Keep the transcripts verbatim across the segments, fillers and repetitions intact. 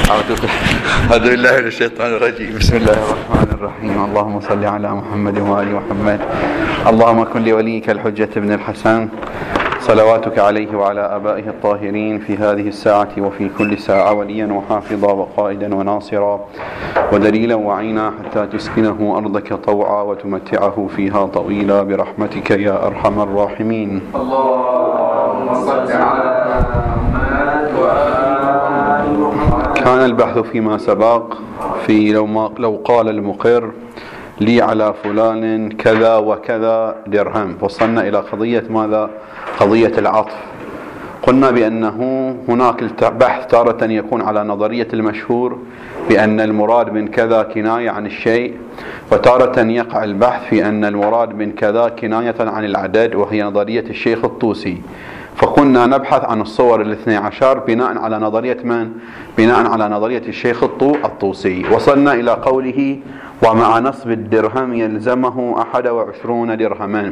أعوذ بالله من الشيطان الرجيم. بسم الله الرحمن الرحيم. اللهم صل على محمد وآل محمد. اللهم كن لوليك الحجة بن الحسن صلواتك عليه وعلى آبائه الطاهرين في هذه الساعة وفي كل ساعة وليا وحافظا وقائدا وناصرا ودليلا وعينا حتى تسكنه أرضك طوعا وتمتعه فيها طويلا برحمتك يا أرحم الراحمين. اللهم صل على محمد وآل محمد. كان البحث فيما سبق في لو, ما لو قال المقر لي على فلان كذا وكذا درهم، وصلنا إلى قضية ماذا؟ قضية العطف. قلنا بأنه هناك البحث تارة يكون على نظرية المشهور بأن المراد من كذا كناية عن الشيء، وتارة يقع البحث في أن المراد من كذا كناية عن العدد، وهي نظرية الشيخ الطوسي. فكنا نبحث عن الصور الاثنى عشر بناء على نظرية من؟ بناء على نظرية الشيخ الطوسي. وصلنا إلى قوله ومع نصب الدرهم يلزمه أحد وعشرون درهما.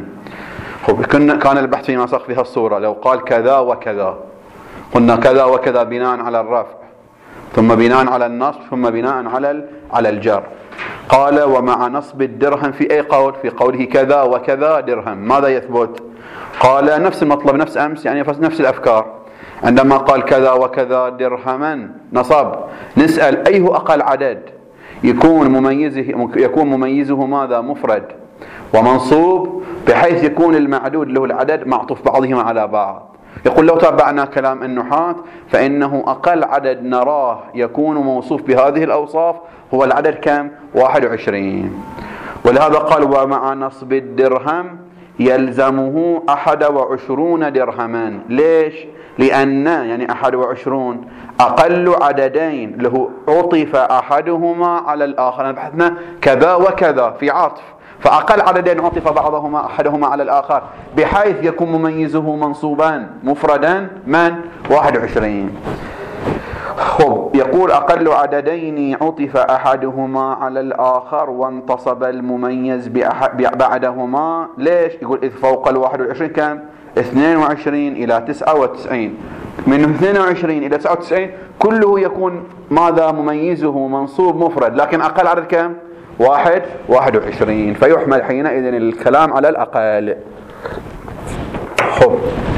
كان البحث فيما سبق في الصورة لو قال كذا وكذا، قلنا كذا وكذا بناء على الرفع ثم بناء على النصب ثم بناء على على الجر. قال ومع نصب الدرهم في أي قول؟ في قوله كذا وكذا درهم. ماذا يثبت؟ قال نفس المطلب نفس أمس، يعني نفس الأفكار. عندما قال كذا وكذا درهما نصب، نسأل أيه أقل عدد يكون مميزه يكون مميزه ماذا؟ مفرد ومنصوب، بحيث يكون المعدود له العدد معطوف بعضهما على بعض. يقول لو تابعنا كلام النحاة فإنه أقل عدد نراه يكون موصوف بهذه الأوصاف هو العدد كم؟ واحد وعشرين. ولهذا قال ومع نصب الدرهم يلزمه أحد وعشرون درهما. ليش؟ لأن يعني أحد وعشرون أقل عددين له عطف أحدهما على الآخر. بحثنا كذا وكذا في عطف، فأقل عددين عطف بعضهما أحدهما على الآخر بحيث يكون مميزه منصوبا مفردا من؟ واحد وعشرين. خب يقول أقل عددين عطف أحدهما على الآخر وانتصب المميز بعدهما. ليش؟ يقول إذ فوق الواحد والعشرين كم؟ اثنين وعشرين إلى تسعة وتسعين. من اثنين وعشرين إلى تسعة وتسعين كله يكون ماذا؟ مميزه منصوب مفرد، لكن أقل عدد كم؟ واحد واحد وعشرين. فيحمل حينئذ الكلام على الأقل. خب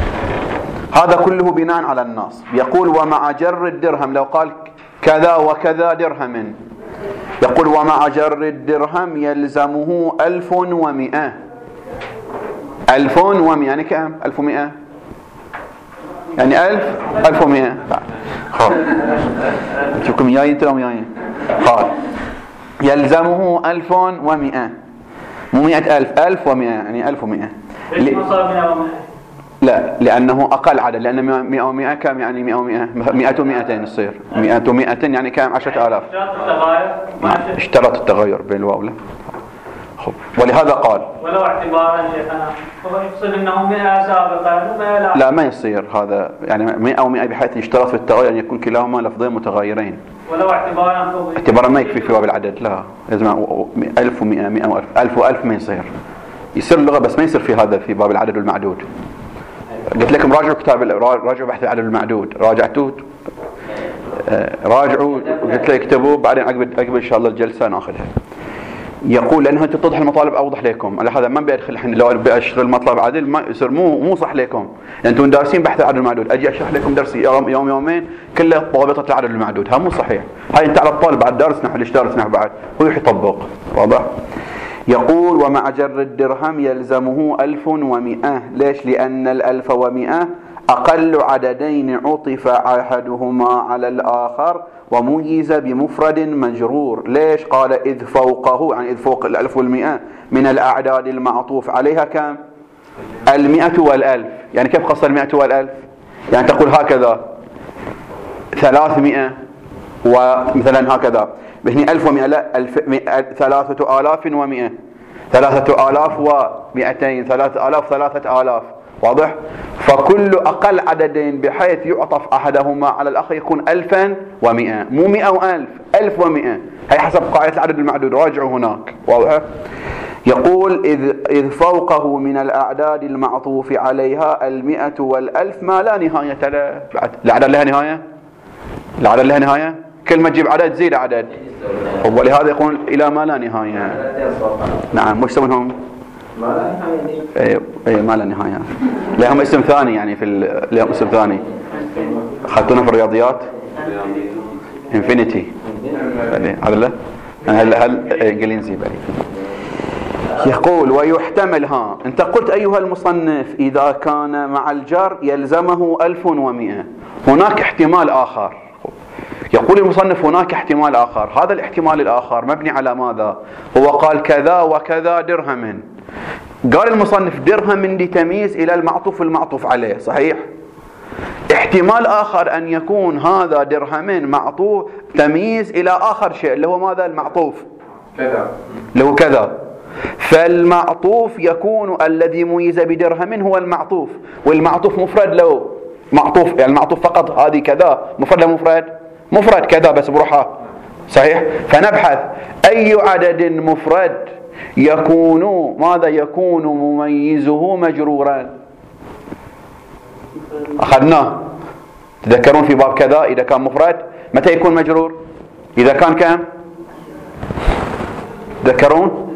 هذا كله بناء على النص. يقول ومع جر الدرهم لو قال كذا وكذا درهم، يقول ومع جر الدرهم يلزمه ألف ومئة. ألف ومئة يعني كم؟ ألف ومئة يعني ألف ألف ومئة. خب شوفكم جايين تلوم جايين. خب يلزمه ألف ومئة، مو مئة ألف، ألف ومئة يعني ألف ومئة. ليش ما صار مئة ومئة؟ لا، لأنه أقل عدد، لأن مئة ومئة كم يعني مئة ومئة؟ مئة ومئتين يصير مئة ومئتين يعني كم؟ عشرة آلاف. اشترط التغير بين الواو لا. خب ولهذا قال ولو اعتبارا شيخنا هو يقصد أنه مئة سابقا ومئة لا. لا ما يصير هذا، يعني مئة ومئة بحيث يشترط في التغير أن يكون كلاهما لفظين متغيرين. ولو اعتبارا فوق اعتبارا ما يكفي في باب العدد، لا لازم ألف ومئة مئة وألف. ألف وألف ما يصير، يصير اللغة بس ما يصير في هذا في باب العدد والمعدود. قلت لكم راجعوا كتاب راجعوا بحث العدد والمعدود، راجعتوه راجعوا قلت لك اكتبوا بعدين عقب عقب ان شاء الله الجلسه ناخذها. يقول لانه تتضح المطالب اوضح لكم، على هذا ما بدخل الحين لو باشتغل مطلب عدل ما يصير مو مو صح لكم. انتم دارسين بحث العدد والمعدود، اجي اشرح لكم درس يوم يوم يومين كله ضابطه العدد والمعدود، ها مو صحيح. هاي انت على الطالب بعد دارس نحو ليش دارس نحو بعد هو يطبق. واضح؟ يقول ومع جر الدرهم يلزمه ألف ومئة. ليش؟ لأن الألف ومئة أقل عددين عطف أحدهما على الآخر وميز بمفرد مجرور. ليش؟ قال إذ فوقه يعني إذ فوق الألف والمئة من الأعداد المعطوف عليها كم؟ المئة والألف. يعني كيف قصر المئة والألف؟ يعني تقول هكذا ثلاثمئة ومثلا هكذا بهني ألف ومئة لا ألف ثلاثة آلاف ومئة، ثلاثة آلاف ومئتين، ثلاثة آلاف ثلاثة آلاف. واضح؟ فكل أقل عددين بحيث يعطف أحدهما على الآخر يكون ألفا ومئة، مو مئة وألف، ألف ومئة. هي حسب قاعدة العدد المعدود، راجعوا هناك. واضح؟ يقول إذ, إذ فوقه من الأعداد المعطوف عليها المئة والألف ما لا نهاية له. العدد لها نهاية؟ العدد لها نهاية؟ كل ما تجيب عدد زيد عدد، ولهذا يقولون إلى ما لا نهاية. نعم، وش يسمونهم؟ ما لا نهاية. اي اي ما لا نهاية، لهم اسم ثاني يعني في ال... لهم اسم ثاني اخذتونه في الرياضيات، انفينيتي هذا له هل هل انجليزي بالي. يقول ويحتمل، ها انت قلت ايها المصنف اذا كان مع الجر يلزمه ألف ومئة، هناك احتمال اخر. يقول المصنف هناك احتمال اخر، هذا الاحتمال الاخر مبني على ماذا؟ هو قال كذا وكذا درهم، قال المصنف درهم لتمييز الى المعطوف المعطوف عليه، صحيح؟ احتمال آخر أن يكون هذا درهمين معطوف تمييز إلى آخر شيء اللي هو ماذا؟ المعطوف كذا، اللي هو كذا. فالمعطوف يكون الذي ميز بدرهم هو المعطوف، والمعطوف مفرد له معطوف، يعني المعطوف فقط هذه كذا مفرد له مفرد مفرد كذا بس بروحها، صحيح؟ فنبحث أي عدد مفرد يكون ماذا؟ يكون مميزه مجرورا. أخذناه، تذكرون في باب كذا إذا كان مفرد متى يكون مجرور؟ إذا كان كم؟ تذكرون؟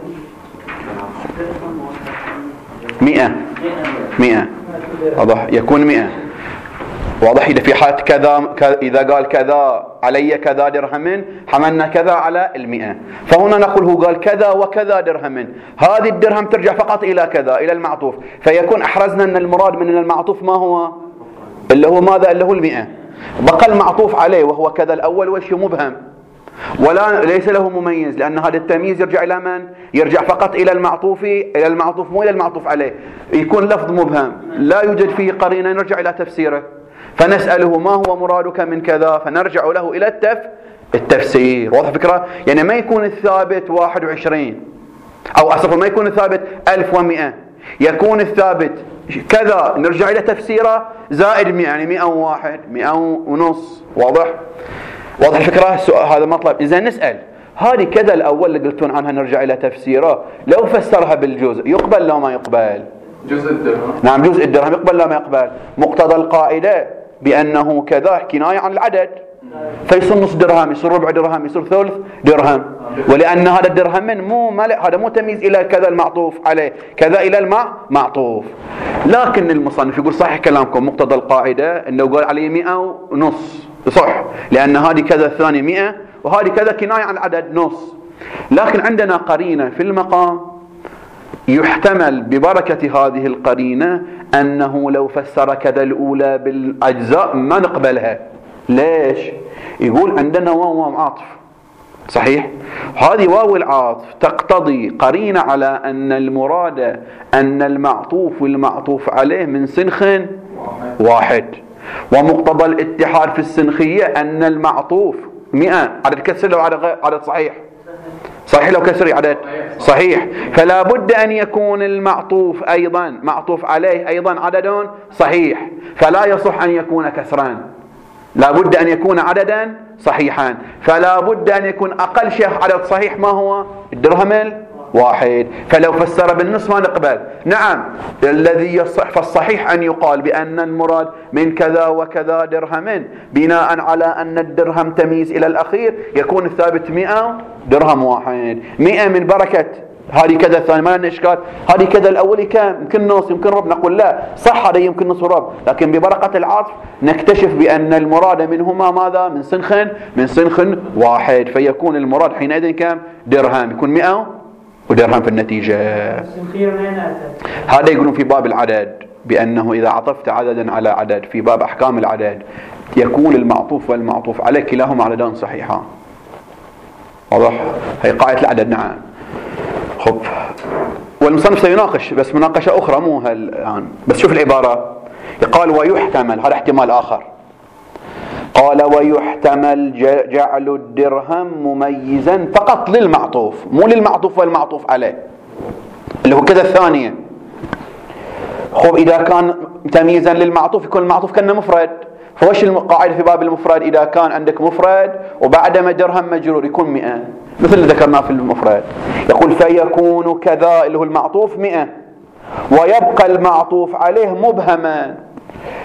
مئة مئة واضح، يكون مئة واضح. إذا في حالة كذا، إذا قال كذا علي كذا درهم حملنا كذا على المئة، فهنا نقول هو قال كذا وكذا درهم، هذه الدرهم ترجع فقط إلى كذا إلى المعطوف، فيكون أحرزنا أن المراد من المعطوف ما هو؟ اللي هو ماذا؟ اللي هو المئة. بقى المعطوف عليه وهو كذا الأول وشي مبهم ولا ليس له مميز، لأن هذا التمييز يرجع إلى من؟ يرجع فقط إلى المعطوف إلى المعطوف مو إلى المعطوف عليه، يكون لفظ مبهم لا يوجد فيه قرينة، نرجع إلى تفسيره فنسأله ما هو مرادك من كذا، فنرجع له إلى التف التفسير. واضح فكرة؟ يعني ما يكون الثابت واحد وعشرين أو أصلا ما يكون الثابت ألف ومئة، يكون الثابت كذا نرجع إلى تفسيره زائد مئة، يعني مئة وواحد مئة ونص. واضح؟ واضح الفكرة؟ هذا مطلب. إذا نسأل هذه كذا الأول اللي قلتون عنها نرجع إلى تفسيره، لو فسرها بالجزء يقبل لو ما يقبل؟ جزء الدرهم. نعم جزء الدرهم يقبل لو ما يقبل. مقتضى القاعدة بأنه كذا كناية عن العدد، فيصير نص درهم، يصير ربع درهم، يصير ثلث درهم، ولأن هذا الدرهم من مو ملء، هذا مو تمييز إلى كذا المعطوف عليه، كذا إلى المع معطوف. لكن المصنف يقول صحيح كلامكم، مقتضى القاعدة أنه قال عليه مئة ونص صح، لأن هذه كذا الثاني مئة وهذه كذا كناية عن العدد نص. لكن عندنا قرينة في المقام يحتمل ببركة هذه القرينة أنه لو فسر كذا الأولى بالأجزاء ما نقبلها. ليش؟ يقول عندنا واو واو عاطف، صحيح؟ هذه واو العاطف تقتضي قرينة على أن المراد أن المعطوف والمعطوف عليه من سنخ واحد، ومقتضى الاتحاد في السنخية أن المعطوف مئة عدد كسر لو عدد, عدد صحيح صحيح لو كسري عدد صحيح، فلا بد أن يكون المعطوف أيضا معطوف عليه أيضا عدد صحيح، فلا يصح أن يكون كسران، لا بد أن يكون عددا صحيحا، فلا بد أن يكون أقل شيء عدد صحيح ما هو؟ الدرهم واحد. فلو فسر بالنصف ما نقبل. نعم الذي يصح فالصحيح أن يقال بأن المراد من كذا وكذا درهم بناء على أن الدرهم تمييز إلى الأخير، يكون الثابت مئة درهم واحد، مئة من بركة هذه كذا الثاني ما لنا إشكال، هذه كذا الأول كم يمكن نص يمكن ربع، نقول لا صح هذا يمكن نص وربع، لكن ببركة العطف نكتشف بأن المراد منهما ماذا؟ من سنخ من سنخ واحد، فيكون المراد حينئذ كم؟ درهم، يكون مئة ودرهم في النتيجة. هذا يقولون في باب العدد بأنه إذا عطفت عددا على عدد في باب أحكام العدد يكون المعطوف والمعطوف عليه كلاهما عددان صحيحان. واضح؟ هي قاعدة العدد. نعم. خب والمصنف سيناقش بس مناقشة أخرى مو الآن، بس شوف العبارة. قال ويحتمل، هذا احتمال آخر. قال ويحتمل جعل الدرهم مميزا فقط للمعطوف، مو للمعطوف والمعطوف عليه اللي هو كذا الثانية. خب إذا كان تمييزا للمعطوف يكون المعطوف كأنه مفرد، فوش القاعدة في باب المفرد؟ إذا كان عندك مفرد وبعدما درهم مجرور يكون مئة، مثل اللي ذكرناه في المفرد. يقول فيكون كذا اللي هو المعطوف مئة ويبقى المعطوف عليه مبهما،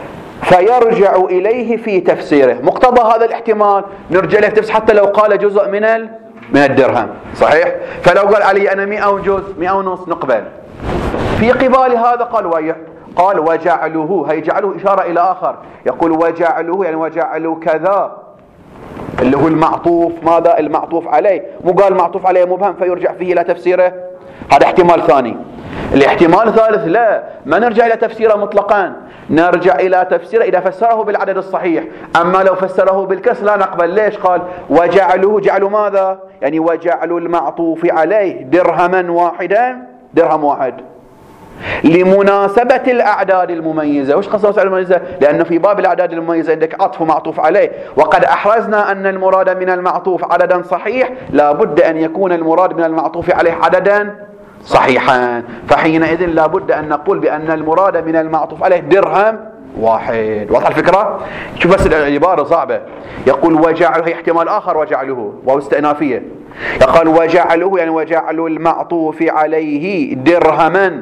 فيرجع إليه في تفسيره. مقتضى هذا الاحتمال نرجع له في تفسير حتى لو قال جزء من ال... من الدرهم، صحيح؟ فلو قال علي أنا مئة وجزء مئة ونص نقبل. في قبال هذا قال وي... قال وجعله، هي جعله إشارة إلى آخر، يقول وجعله يعني وجعلوا كذا اللي هو المعطوف، ماذا المعطوف عليه، مو قال معطوف عليه مبهم فيرجع فيه إلى تفسيره. هذا احتمال ثاني. الاحتمال الثالث لا، ما نرجع إلى تفسيره مطلقا، نرجع إلى تفسيره إذا فسره بالعدد الصحيح. أما لو فسره بالكسر لا نقبل. ليش؟ قال وجعله، جعلوا ماذا يعني وجعلوا المعطوف عليه درهما واحدا، درهم واحد، لمناسبة الأعداد المميزة. وش قصة المميزة؟ لأن في باب الأعداد المميزة عندك عطف معطوف عليه، وقد أحرزنا أن المراد من المعطوف عددا صحيح، لا بد أن يكون المراد من المعطوف عليه عددا صحيحا، فحينئذ لا بد أن نقول بأن المراد من المعطوف عليه درهم واحد. واضح الفكرة؟ شوف بس العبارة صعبة. يقول وجعله، هي احتمال آخر وجعله وهو استئنافية. يقول وجعله يعني وجعلوا المعطوف عليه درهما،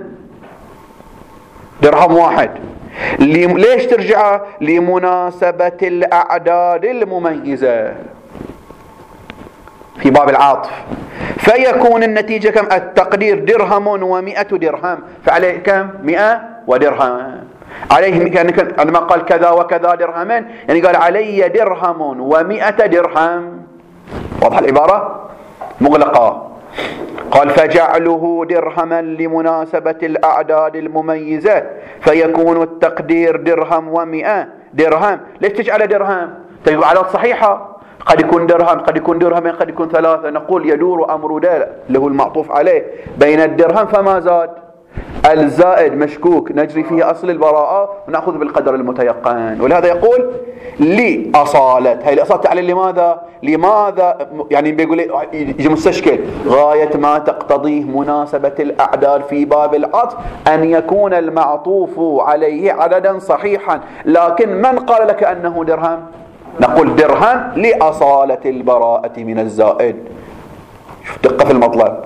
درهم واحد. ليش ترجع؟ لمناسبة الأعداد المميزة في باب العاطف، فيكون النتيجة كم؟ التقدير درهم ومئة درهم، فعليه كم؟ مئة ودرهم. عليه كان عندما قال كذا وكذا درهما يعني قال علي درهم ومئة درهم. واضح العبارة؟ مغلقة. قال فجعله درهما لمناسبة الأعداد المميزة فيكون التقدير درهم ومئة درهم. ليش تجعل درهم؟ تجعل أعداد صحيحة، قد يكون درهم قد يكون درهمين قد يكون ثلاثة. نقول يدور أمر ده اللي هو المعطوف عليه بين الدرهم فما زاد، الزائد مشكوك نجري فيه أصل البراءة ونأخذ بالقدر المتيقن. ولهذا يقول لأصالة، هاي الأصالة تعليل لماذا؟ لماذا يعني بيقول يجي مستشكل غاية ما تقتضيه مناسبة الأعداد في باب العطف أن يكون المعطوف عليه عددا صحيحا، لكن من قال لك أنه درهم؟ نقول درهم لأصالة البراءة من الزائد. شوف دقة في المطلب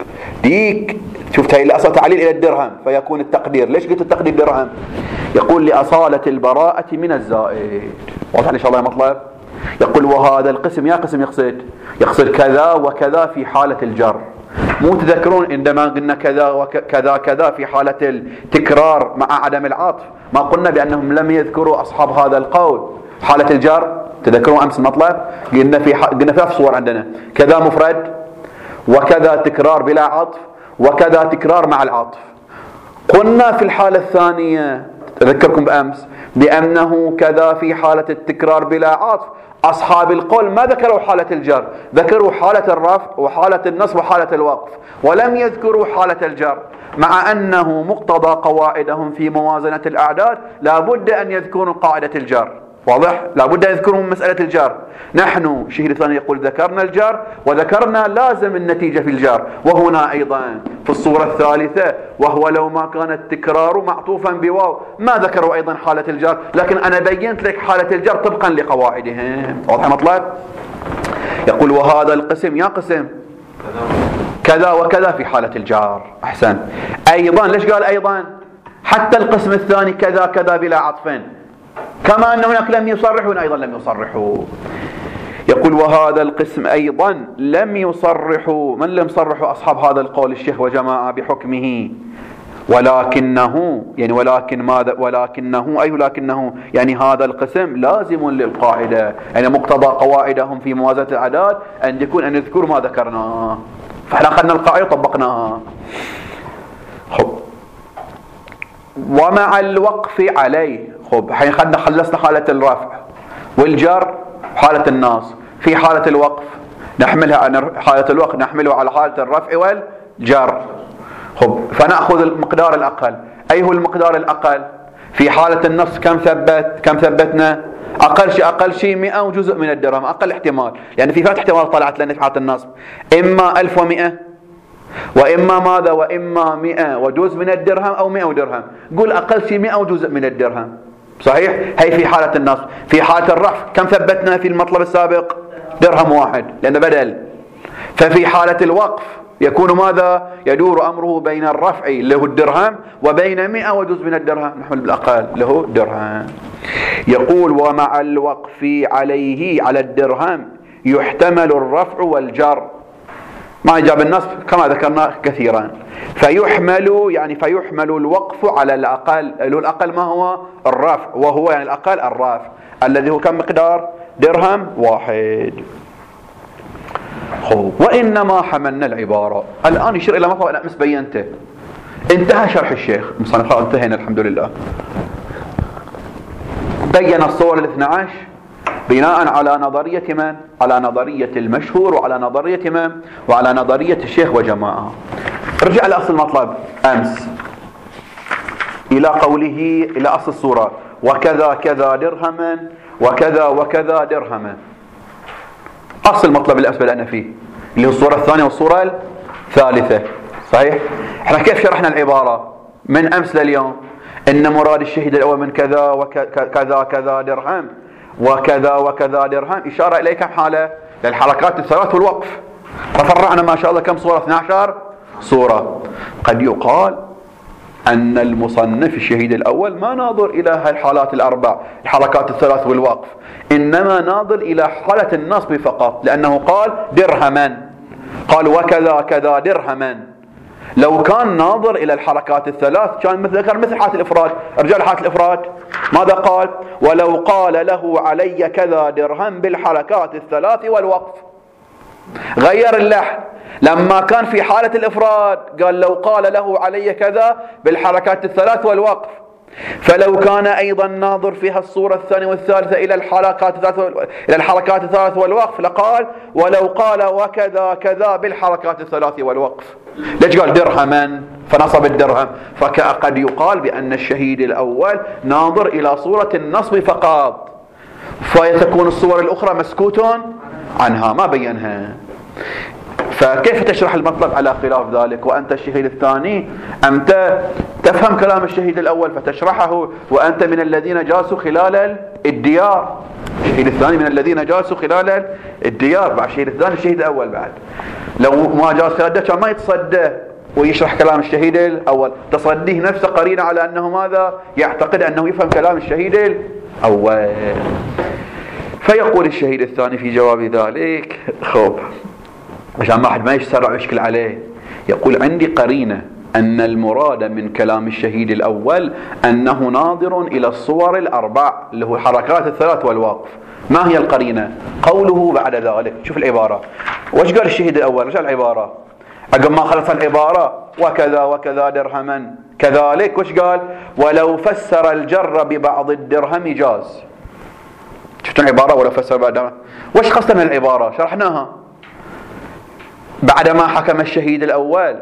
ديك، شفت هاي الأصل تعليل إلى الدرهم فيكون التقدير. ليش قلت التقدير درهم؟ يقول لأصالة البراءة من الزائد. واضح إن شاء الله مطلب. يقول وهذا القسم، يا قسم يقصد يقصد كذا وكذا في حالة الجر. مو تذكرون عندما قلنا كذا وكذا كذا في حالة التكرار مع عدم العطف ما قلنا بأنهم لم يذكروا أصحاب هذا القول حالة الجر؟ تذكرون أمس المطلب قلنا في ح... قلنا ثلاث صور عندنا، كذا مفرد وكذا تكرار بلا عطف وكذا تكرار مع العطف. قلنا في الحالة الثانية أذكركم بأمس بأنه كذا في حالة التكرار بلا عطف أصحاب القول ما ذكروا حالة الجر، ذكروا حالة الرفع وحالة النصب وحالة الوقف، ولم يذكروا حالة الجر، مع أنه مقتضى قواعدهم في موازنة الأعداد لا بد أن يذكروا قاعدة الجر. واضح؟ لا بد أن يذكروا مسألة الجر. نحن شهر الثاني يقول ذكرنا الجر وذكرنا لازم النتيجة في الجر، وهنا أيضا في الصورة الثالثة وهو لو ما كان التكرار معطوفا بواو ما ذكروا أيضا حالة الجر، لكن أنا بينت لك حالة الجر طبقا لقواعدهم. واضح مطلب؟ يقول وهذا القسم، يا قسم كذا وكذا في حالة الجار. أحسن. أيضا ليش قال أيضا؟ حتى القسم الثاني كذا كذا بلا عطفين، كما أن هناك لم يصرحوا أيضا لم يصرحوا. يقول وهذا القسم أيضا لم يصرحوا. من لم يصرحوا؟ أصحاب هذا القول الشيخ وجماعة بحكمه، ولكنه يعني ولكن ماذا؟ ولكنه أي ولكنه يعني هذا القسم لازم للقاعدة، يعني مقتضى قواعدهم في موازنة الأعداد أن يكون أن يذكروا ما ذكرناه، فإحنا أخذنا القاعدة طبقناها. خب ومع الوقف عليه. خب حين خدنا خلصنا حالة الرفع والجر حالة النصب، في حالة الوقف نحملها على حالة الوقف نحمله على حالة الرفع والجر. خب فنأخذ المقدار الأقل. أي هو المقدار الأقل؟ في حالة النصب كم ثبت؟ كم ثبتنا؟ أقل شيء أقل شيء مئة وجزء من الدرهم، أقل احتمال، يعني في ثلاث احتمال طلعت لنا في حالة النصب، إما ألف ومئة وإما ماذا؟ وإما مئة وجزء من الدرهم أو مئة ودرهم. قول أقل شيء مئة وجزء من الدرهم، صحيح؟ هي في حالة النصب. في حالة الرفع كم ثبتنا في المطلب السابق؟ درهم واحد لأنه بدل. ففي حالة الوقف يكون ماذا؟ يدور أمره بين الرفع اللي هو الدرهم وبين مئة وجزء من الدرهم نحمل بالأقل اللي هو درهم. يقول ومع الوقف عليه على الدرهم يحتمل الرفع والجر، ما جاب النصب كما ذكرنا كثيرا. فيحمل يعني فيحمل الوقف على الأقل، الأقل ما هو الرفع، وهو يعني الأقل الرفع الذي هو كم مقدار؟ درهم واحد. خب وإنما حملنا العبارة. الآن يشير إلى مطلب أنا أمس بينته، انتهى شرح الشيخ مصنف، انتهينا الحمد لله. بين الصور الاثنى عشر بناء على نظرية من؟ على نظرية المشهور وعلى نظرية من؟ وعلى نظرية الشيخ وجماعة. رجع لأصل المطلب أمس إلى قوله إلى أصل الصورة وكذا كذا درهما وكذا وكذا درهما. أصل المطلب اللي أسبل أنا فيه اللي هو الصورة الثانية والصورة الثالثة، صحيح؟ احنا كيف شرحنا العبارة من أمس لليوم؟ إن مراد الشهيد الأول من كذا وكذا كذا درهم وكذا وكذا درهم، إشارة إليه كم حالة؟ للحركات الثلاث والوقف. تفرعنا ما شاء الله كم صورة؟ اثنتي عشرة صورة. قد يقال أن المصنف الشهيد الأول ما ناظر إلى هالحالات الأربع، الحركات الثلاث والوقف، إنما ناظر إلى حالة النصب فقط، لأنه قال درهما، قال وكذا كذا درهما. لو كان ناظر إلى الحركات الثلاث كان مثل ذكر مثل حالة الإفراد. ارجع لحالة الإفراد ماذا قال؟ ولو قال له علي كذا درهم بالحركات الثلاث والوقف. غير اللحن، لما كان في حالة الإفراد قال لو قال له علي كذا بالحركات الثلاث والوقف. فلو كان أيضا ناظر فيها الصورة الثانية والثالثة إلى الحركات الثلاث إلى الحركات الثلاث والوقف لقال ولو قال وكذا كذا بالحركات الثلاث والوقف. ليش قال درهما فنصب الدرهم؟ فقد يقال بأن الشهيد الأول ناظر إلى صورة النصب فقط، فتكون الصور الأخرى مسكوت عنها ما بينها. فكيف تشرح المطلب على خلاف ذلك وأنت الشهيد الثاني؟ أنت تفهم كلام الشهيد الأول فتشرحه وأنت من الذين جاسوا خلال الديار، الشهيد الثاني من الذين جاسوا خلال الديار، بعد الشهيد الثاني الشهيد الأول. بعد لو ما جاس خلال كان ما يتصدى ويشرح كلام الشهيد الأول، تصديه نفسه قرينة على أنه ماذا؟ يعتقد أنه يفهم كلام الشهيد الأول. فيقول الشهيد الثاني في جواب ذلك، خب عشان ما حد ما يسرع ويشكل عليه، يقول عندي قرينة أن المراد من كلام الشهيد الأول أنه ناظر إلى الصور الأربع اللي هو الحركات الثلاث والوقف. ما هي القرينة؟ قوله بعد ذلك، شوف العبارة وش قال الشهيد الأول؟ وش العبارة؟ عقب ما خلص العبارة وكذا وكذا درهما كذلك وش قال؟ ولو فسر الجر ببعض الدرهم جاز. شفتوا العبارة ولو فسر بعض الدرهم؟ وش قصدنا العبارة؟ شرحناها بعدما حكم الشهيد الأول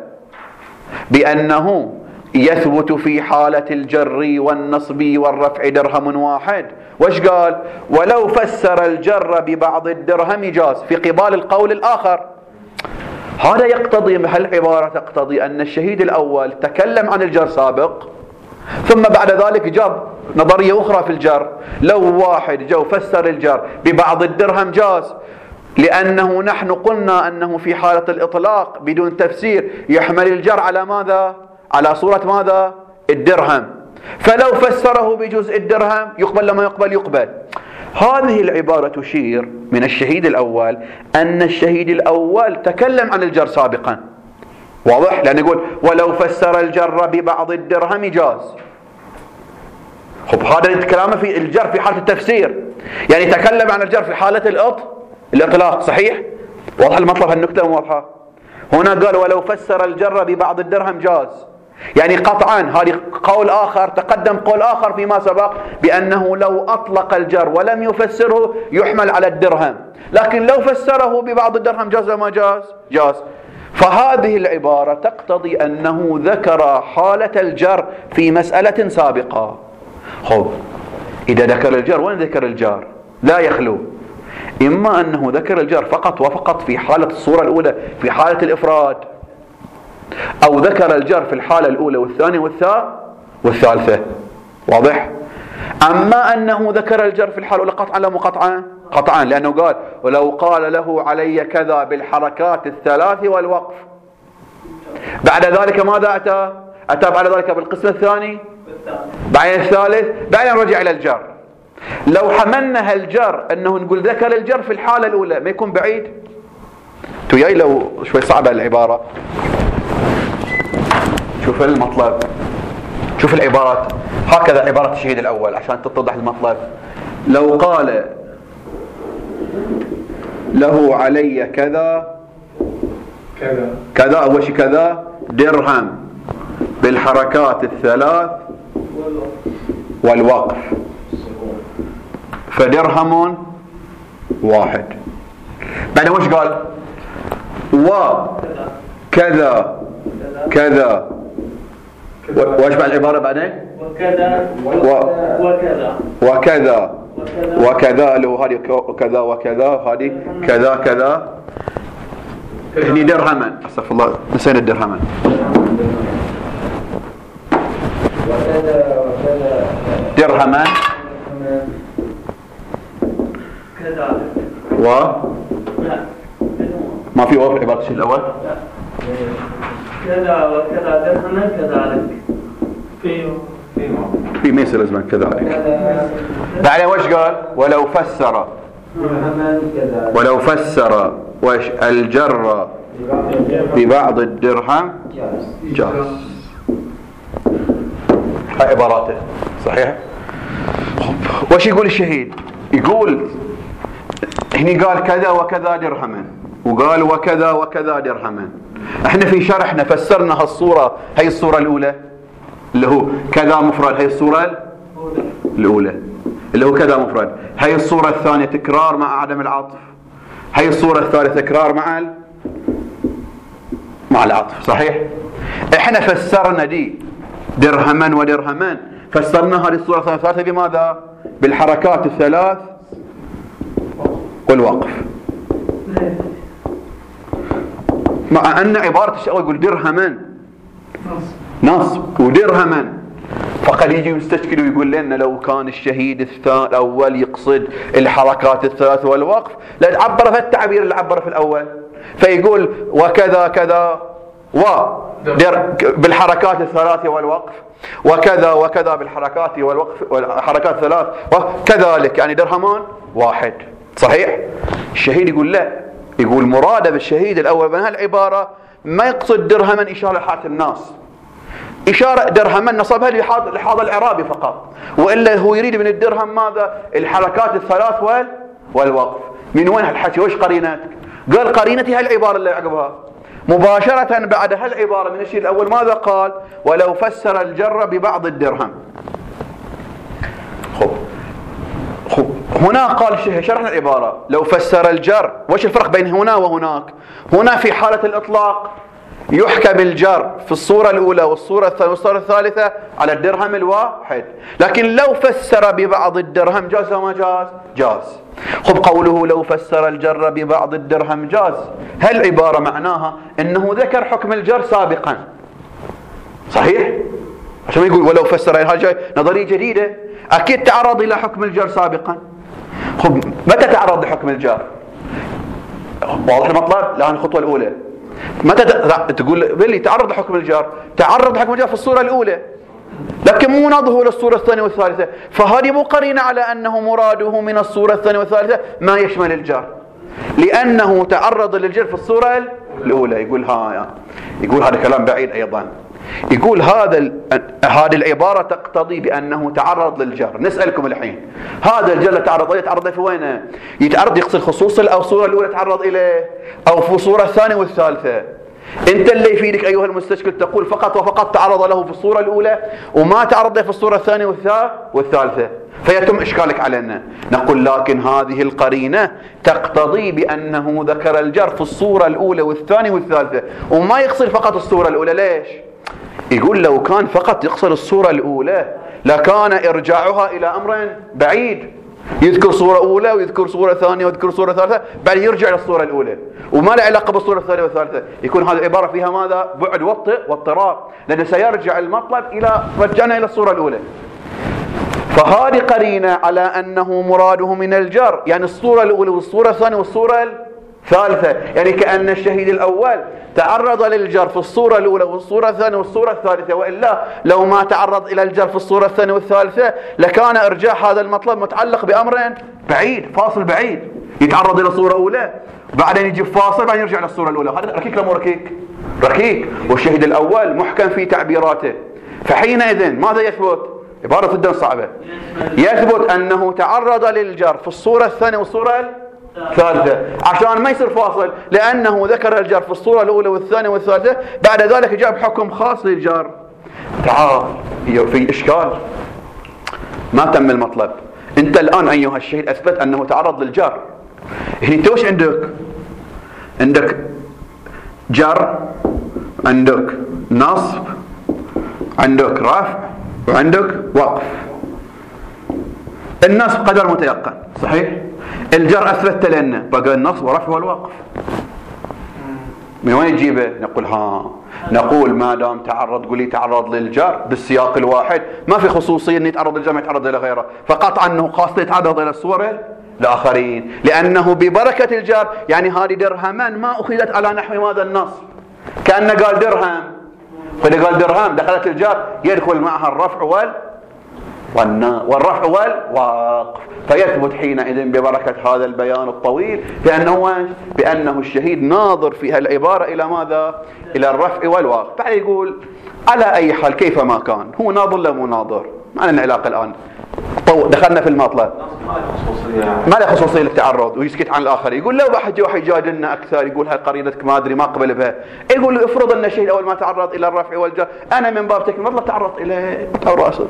بأنه يثبت في حالة الجر والنصب والرفع درهم واحد. وش قال؟ ولو فسر الجر ببعض الدرهم جاز في قبال القول الآخر. هذا يقتضي، هالعبارة تقتضي أن الشهيد الأول تكلم عن الجر سابق ثم بعد ذلك جاب نظرية أخرى في الجر. لو واحد جو فسر الجر ببعض الدرهم جاز، لأنه نحن قلنا أنه في حالة الإطلاق بدون تفسير يحمل الجر على ماذا؟ على صورة ماذا؟ الدرهم. فلو فسره بجزء الدرهم يقبل لما يقبل يقبل. هذه العبارة تشير من الشهيد الأول أن الشهيد الأول تكلم عن الجر سابقا، واضح؟ لأن يقول ولو فسر الجر ببعض الدرهم جاز. خب هذا كلامه في الجر في حالة التفسير، يعني تكلم عن الجر في حالة الإطلاق الإطلاق، صحيح؟ واضح المطلب هالنكتة واضحة؟ هنا قال ولو فسر الجر ببعض الدرهم جاز، يعني قطعا هذه قول آخر، تقدم قول آخر فيما سبق بأنه لو أطلق الجر ولم يفسره يحمل على الدرهم، لكن لو فسره ببعض الدرهم جاز وما جاز؟ جاز. فهذه العبارة تقتضي أنه ذكر حالة الجر في مسألة سابقة. خب إذا ذكر الجر وين ذكر الجر؟ لا يخلو، إما أنه ذكر الجر فقط وفقط في حالة الصورة الأولى في حالة الإفراد، أو ذكر الجر في الحالة الأولى والثانية والثالثة، واضح؟ أما أنه ذكر الجر في الحالة الأولى قطعا لا مقطعا؟ قطعا، لأنه قال ولو قال له علي كذا بالحركات الثلاث والوقف. بعد ذلك ماذا أتى؟ أتى بعد ذلك بالقسم الثاني، بعدين الثالث، بعدين رجع إلى الجر. لو حملنا هالجر أنه نقول ذكر الجر في الحالة الأولى ما يكون بعيد؟ توياي لو شوي صعبة العبارة. شوف المطلب، شوف العبارات، هكذا عبارة الشهيد الأول عشان تتضح المطلب. لو قال له علي كذا كذا كذا أول شيء كذا درهم بالحركات الثلاث والوقف، فدرهم واحد. بعدين وش قال؟ وكذا كذا، وايش بعد العبارة بعدين؟ وكذا و... وكذا وكذا وكذا اللي هو هذه كذا وكذا، هذه كذا كذا. هني درهما، استغفر الله نسينا الدرهما. درهما و ما في وقف عبارة الشيء الأول. كذا وكذا درهما كذلك في في ما يصير لازم كذلك. بعدين وش قال؟ ولو فسر ولو فسر وش الجر ببعض الدرهم جاز. هاي عباراته صحيح. وش يقول الشهيد؟ يقول هني قال كذا وكذا درهما، وقال وكذا وكذا درهما. احنا في شرحنا فسرنا هالصورة، هي الصورة الأولى اللي هو كذا مفرد، هي الصورة الأولى اللي هو كذا مفرد. هي الصورة الثانية تكرار مع عدم العطف. هي الصورة الثالثة تكرار مع ال... مع العطف صحيح. احنا فسرنا دي درهما ودرهمان، فسرنا هذه الصورة الثالثة بماذا؟ بالحركات الثلاث والوقف، مع أن عبارة الشيء يقول درهما نصب ودرهما، فقد يجي يستشكل ويقول لنا لو كان الشهيد الأول يقصد الحركات الثلاث والوقف لعبر في التعبير اللي عبر في الأول، فيقول وكذا كذا و بالحركات الثلاث والوقف، وكذا وكذا بالحركات والوقف والحركات الثلاث وكذلك، يعني درهمان واحد صحيح. الشهيد يقول لا، يقول مراده بالشهيد الأول من هالعبارة ما يقصد درهما إشارة لحالة الناس، إشارة درهما نصبها لحاض الإعرابي فقط، وإلا هو يريد من الدرهم ماذا؟ الحركات الثلاث والوقف. من وين هالحكي؟ وش قرينتك؟ قال قرينتي هالعبارة اللي عقبها مباشرة بعد هالعبارة من الشيء الأول ماذا قال؟ ولو فسر الجر ببعض الدرهم. خب خب هنا قال الشيخ شرحنا العبارة لو فسر الجر. وش الفرق بين هنا وهناك؟ هنا في حالة الإطلاق يحكم الجر في الصورة الأولى والصورة الثانية والصورة الثالثة على الدرهم الواحد، لكن لو فسر ببعض الدرهم جاز وما جاز؟ جاز. خب قوله لو فسر الجر ببعض الدرهم جاز، هل عبارة معناها أنه ذكر حكم الجر سابقا صحيح؟ عشان يقول ولو فسر، هذه نظرية جديدة أكيد تعرض إلى حكم الجر سابقا. خب متى تعرض لحكم الجر؟ واضح المطلب؟ الآن الخطوة الأولى متى تقول بلي تعرض لحكم الجر؟ تعرض لحكم الجر في الصورة الأولى، لكن مو نضه للصورة الثانية والثالثة، فهذه مو قرينة على أنه مراده من الصورة الثانية والثالثة ما يشمل الجر، لأنه تعرض للجر في الصورة الأولى. يقول ها يقول هذا كلام بعيد أيضا. يقول هذا هذه العبارة تقتضي بأنه تعرض للجر. نسألكم الحين هذا الجر تعرض يتعرض في وين؟ يتعرض يقصد خصوص أو الصورة الأولى تعرض إليه أو في الصورة الثانية والثالثة؟ أنت اللي يفيدك أيها المستشكل تقول فقط وفقط تعرض له في الصورة الأولى وما تعرض له في الصورة الثانية والثالثة، فيتم إشكالك علينا. نقول لكن هذه القرينة تقتضي بأنه ذكر الجر في الصورة الأولى والثانية والثالثة وما يقصد فقط الصورة الأولى. ليش؟ يقول لو كان فقط يقصد الصورة الأولى لكان إرجاعها إلى أمر بعيد، يذكر صورة أولى ويذكر صورة ثانية ويذكر صورة ثالثة بعد يرجع للصورة الأولى وما له علاقة بالصورة الثانية والثالثة. يكون هذه العبارة فيها ماذا؟ بعد وطئ واضطراب، لأنه سيرجع المطلب إلى رجعنا إلى الصورة الأولى. فهذه قرينة على أنه مراده من الجر، يعني الصورة الأولى والصورة الثانية والصورة ثالثة، يعني كأن الشهيد الأول تعرض للجر في الصورة الأولى والصورة الثانية والصورة الثالثة، وإلا لو ما تعرض إلى الجر في الصورة الثانية والثالثة لكان إرجاع هذا المطلب متعلق بأمر بعيد، فاصل بعيد، يتعرض إلى صورة أولى بعدين يجي فاصل بعدين يرجع للصورة الأولى. هذا ركيك لمو ركيك؟ ركيك. والشهيد الأول محكم في تعبيراته، فحينئذ ماذا يثبت؟ عبارة جدا صعبة. يثبت أنه تعرض للجر في الصورة الثانية والصورة الثالثة عشان ما يصير فاصل، لأنه ذكر الجر في الصورة الأولى والثانية والثالثة، بعد ذلك جاب حكم خاص للجر. تعال في إشكال، ما تم المطلب. أنت الآن أيها الشهيد أثبت أنه تعرض للجر، هنا أنت وش عندك؟ عندك جر، عندك نصب، عندك رفع، وعندك وقف. النصب قدر متيقن صحيح؟ الجر أثبت لنا بقى النصب ورفع والوقف. من وين تجيبه؟ نقول ها نقول ما دام تعرض، قولي تعرض للجر بالسياق الواحد، ما في خصوصية أن يتعرض للجر ما يتعرض إلى غيره، فقط أنه خاصة يتعرض إلى الصور الآخرين، لأنه ببركة الجر. يعني هذه درهمان ما أخذت على نحو ماذا النصب، كأنه قال درهم، فإذا قال درهم دخلت الجر يدخل معها الرفع وال والرفع والوقف، فيثبت حينئذ ببركة هذا البيان الطويل بأنه بأنه الشهيد ناظر في العبارة إلى ماذا؟ إلى الرفع والوقف. بعد يقول على أي حال كيف ما كان هو ناظر لا مو ناظر، ما لنا علاقة الآن، دخلنا في المطلب، ما له خصوصية للتعرض ويسكت عن الآخر. يقول لو واحد واحد يجادلنا أكثر يقول هاي قرينتك ما أدري ما أقبل بها، يقول له افرض أن الشيء أول ما تعرض إلى الرفع والجر أنا من باب تكميل المطلب تعرضت إليه أو رأسك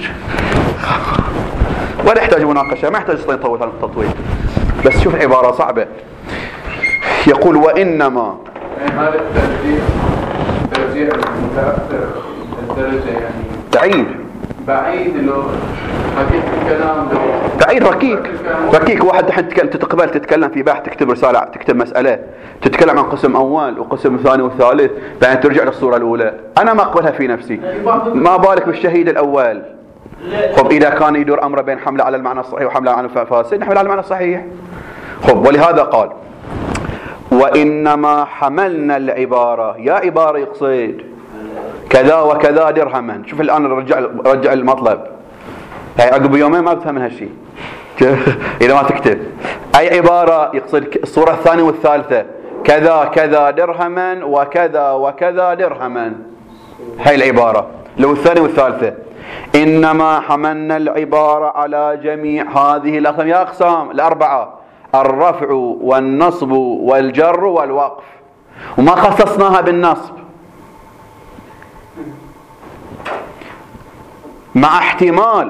ولا يحتاج مناقشة، ما يحتاج يطول هذا التطويل. بس شوف عبارة صعبة، يقول وإنما هذا الترجيح ترجيح المتأخر الدرجة يعني بعيد بعيد لو ركيك الكلام لو بعيد ركيك ركيك واحد تتقبل تتكلم في بحث، تكتب رسالة، تكتب مسألة، تتكلم عن قسم أول وقسم ثاني وثالث، بعدين ترجع للصورة الأولى. أنا ما أقبلها في نفسي، ما بالك بالشهيد الأول. خب إذا كان يدور أمره بين حملة على المعنى الصحيح وحملة على الفاسد نحمل على المعنى الصحيح. خب ولهذا قال وإنما حملنا العبارة، يا عبارة يقصد كذا وكذا درهما. شوف الآن رجع رجع المطلب، هاي عقب يومين ما بتفهم من هالشيء إذا ما تكتب. أي عبارة يقصد الصورة الثانية والثالثة، كذا كذا درهما وكذا وكذا درهما، هاي العبارة لو الثانية والثالثة. إنما حملنا العبارة على جميع هذه الأقسام، يا أقسام الأربعة، الرفع والنصب والجر والوقف، وما خصصناها بالنصب، مع احتمال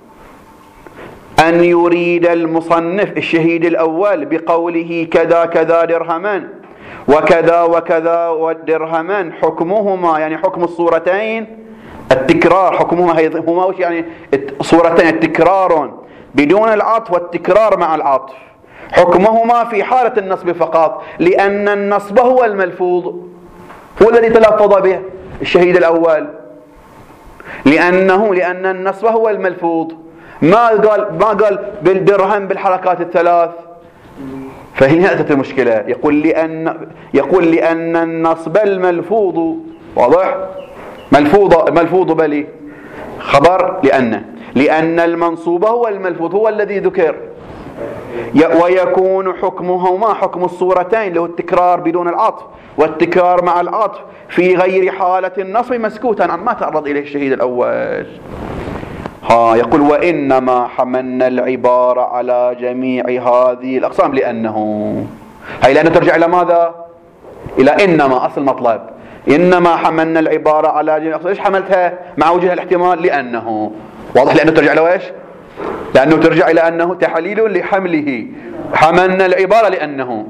أن يريد المصنف الشهيد الأول بقوله كذا كذا درهما وكذا وكذا درهما حكمهما، يعني حكم الصورتين التكرار، حكمهما هما وش يعني صورتين التكرار بدون العطف والتكرار مع العطف، حكمهما في حالة النصب فقط، لأن النصب هو الملفوظ، هو الذي تلفظ به الشهيد الأول، لأنه لأن النصب هو الملفوظ، ما قال ما قال بالدرهم بالحركات الثلاث. فهنا أتت المشكلة. يقول لأن يقول لأن النصب الملفوظ، واضح؟ ملفوظ ملفوظ بلي خبر لأن لأن المنصوب هو الملفوظ، هو الذي ذكر، ويكون حكمهما حكم الصورتين له التكرار بدون العطف والتكرار مع العطف في غير حالة النصب مسكوتا عن ما تعرض إليه الشهيد الأول. ها يقول وإنما حملنا العبارة على جميع هذه الأقسام لأنه، هاي لأنه ترجع إلى ماذا؟ إلى إنما أصل مطلب، إنما حملنا العبارة على جميع الأقسام. إيش حملتها مع وجه الاحتمال؟ لأنه، واضح؟ لأنه ترجع إلى إيش؟ لأنه ترجع إلى أنه تحليل لحمله. حملنا العبارة لأنه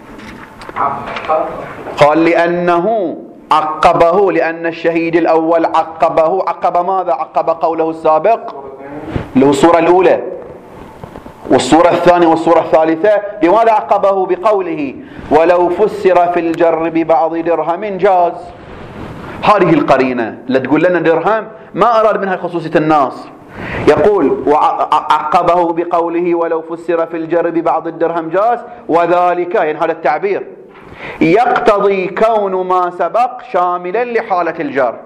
قال لأنه عقبه، لأن الشهيد الأول عقبه. عقب ماذا؟ عقب قوله السابق له الصورة الأولى والصورة الثانية والصورة الثالثة. لماذا عقبه؟ بقوله ولو فسر في الجر ببعض درهم جاز. هذه القرينة لا تقول لنا درهم ما أراد منها خصوصية الناس، يقول وعقبه بقوله ولو فسر في الجر ببعض الدرهم جاز، وذلك يعني هذا التعبير يقتضي كون ما سبق شاملا لحالة الجر.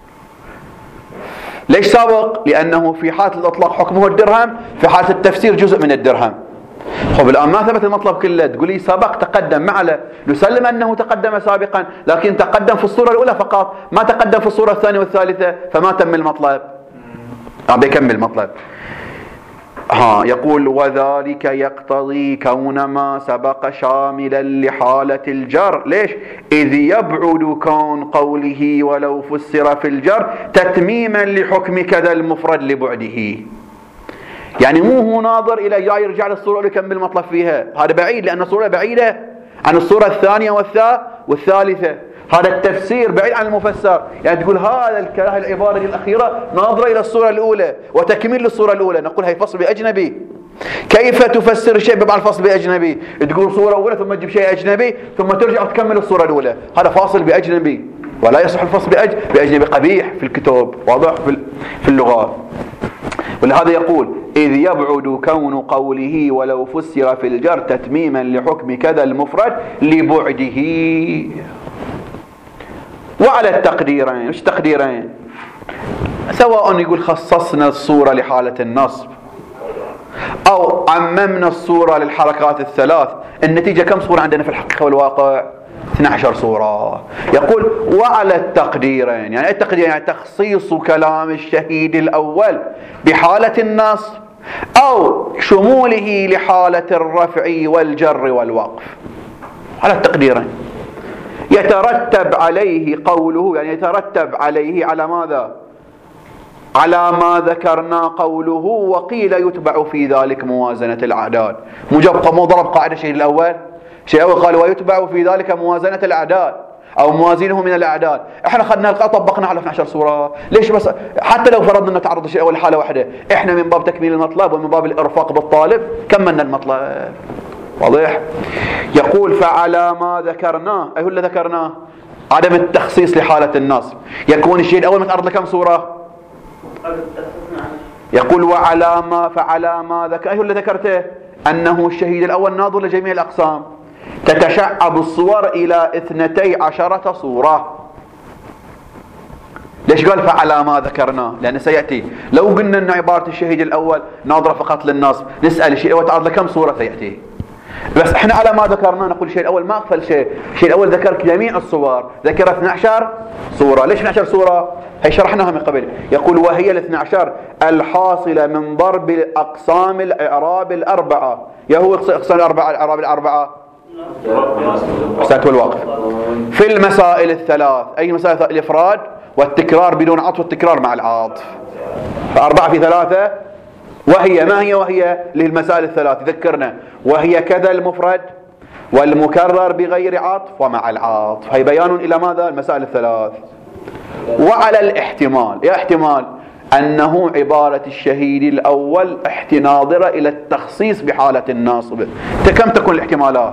ليش سابق؟ لأنه في حالة الإطلاق حكمه الدرهم، في حالة التفسير جزء من الدرهم. خب الآن ما ثبت المطلب كله، تقول لي سبق تقدم، معله نسلم أنه تقدم سابقا، لكن تقدم في الصورة الأولى فقط، ما تقدم في الصورة الثانية والثالثة، فما تم المطلب. عم بيكمل المطلب. ها يقول وذلك يقتضي كون ما سبق شاملا لحالة الجر. ليش؟ إذ يبعد كون قوله ولو فسر في الجر تتميما لحكم كذا المفرد لبعده. يعني مو هو ناظر إلى جاي يرجع للصورة اللي يكمل المطلب فيها، هذا بعيد لأن الصورة بعيدة عن الصورة الثانية والثالثة. هذا التفسير بعيد عن المفسر، يعني تقول هذا العبارة الأخيرة ناظرة إلى الصورة الأولى وتكميل للصورة الأولى، نقول هي فصل بأجنبي. كيف تفسر شيء ببعض الفصل بأجنبي؟ تقول صورة أولى ثم تجيب شيء أجنبي ثم ترجع وتكمل الصورة الأولى، هذا فاصل بأجنبي ولا يصح الفصل بأج... بأجنبي، قبيح في الكتب، واضح في اللغات. ولهذا يقول إذ يبعد كون قوله ولو فسر في الجر تتميما لحكم كذا المفرد لبعده. وعلى التقديرين، مش تقديرين، سواء يقول خصصنا الصورة لحالة النصب أو عممنا الصورة للحركات الثلاث، النتيجة كم صورة عندنا في الحقيقة والواقع؟ اثنتي عشرة صورة. يقول وعلى التقديرين، يعني التقدير يعني تخصيص كلام الشهيد الأول بحالة النصب أو شموله لحالة الرفع والجر والوقف. على التقديرين يترتب عليه قوله، يعني يترتب عليه على ماذا؟ على ما ذكرنا قوله وقيل يتبع في ذلك موازنة الأعداد. مجرد مو ضرب قاعدة الشيء الأول، شيء أول قال ويتبع في ذلك موازنة الأعداد أو موازينه من الأعداد. احنا أخذنا القاء طبقنا على اثنتي عشرة صورة. ليش بس؟ حتى لو فرضنا أن تعرض الشيء أول حالة واحدة، احنا من باب تكميل المطلب ومن باب الإرفاق بالطالب كملنا المطلب. واضح؟ يقول فعلى ما ذكرناه، أي هو اللي ذكرناه، عدم التخصيص لحالة النصب، يكون الشيء الأول متعرض لكم صورة؟ يقول وعلى ما فعلى ما ذكر، أي هو اللي ذكرته، أنه الشهيد الأول ناظر لجميع الأقسام، تتشعب الصور إلى اثنتي عشرة صورة. ليش قال فعلى ما ذكرناه؟ لأن سيأتي لو قلنا أن عبارة الشهيد الأول ناظرة فقط للنصب، نسأل الشيء الأول تعرض لكم صورة؟ سيأتي. بس احنا على ما ذكرنا نقول الشيء الأول ما أغفل شيء، الشيء الأول ذكر جميع الصور، ذكر اثنتي عشرة صورة. ليش اثنتي عشرة صورة؟ هي شرحناها من قبل. يقول وهي الاثنتي عشرة الحاصلة من ضرب أقسام الإعراب الأربعة. يا هو أقسام الأربعة الإعراب الأربعة؟ السكت والوقف. في المسائل الثلاث، أي مسائل؟ الإفراد والتكرار بدون عطف والتكرار مع العاطف. فأربعة في ثلاثة، وهي ما هي؟ وهي للمسائل الثلاث ذكرنا، وهي كذا المفرد والمكرر بغير عطف ومع العاطف. هي بيان إلى ماذا؟ المسائل الثلاث. وعلى الاحتمال، يا احتمال أنه عبارة الشهيد الأول ناظرة إلى التخصيص بحالة الناصب. كم تكون الاحتمالات؟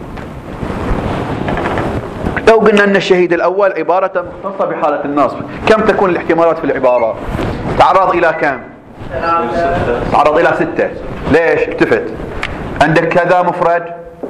لو قلنا أن الشهيد الأول عبارة مختصة بحالة الناصب، كم تكون الاحتمالات في العبارة؟ تعرض إلى كم؟ تعرض إلى ستة. ليش؟ التفت، عندك كذا مفرد،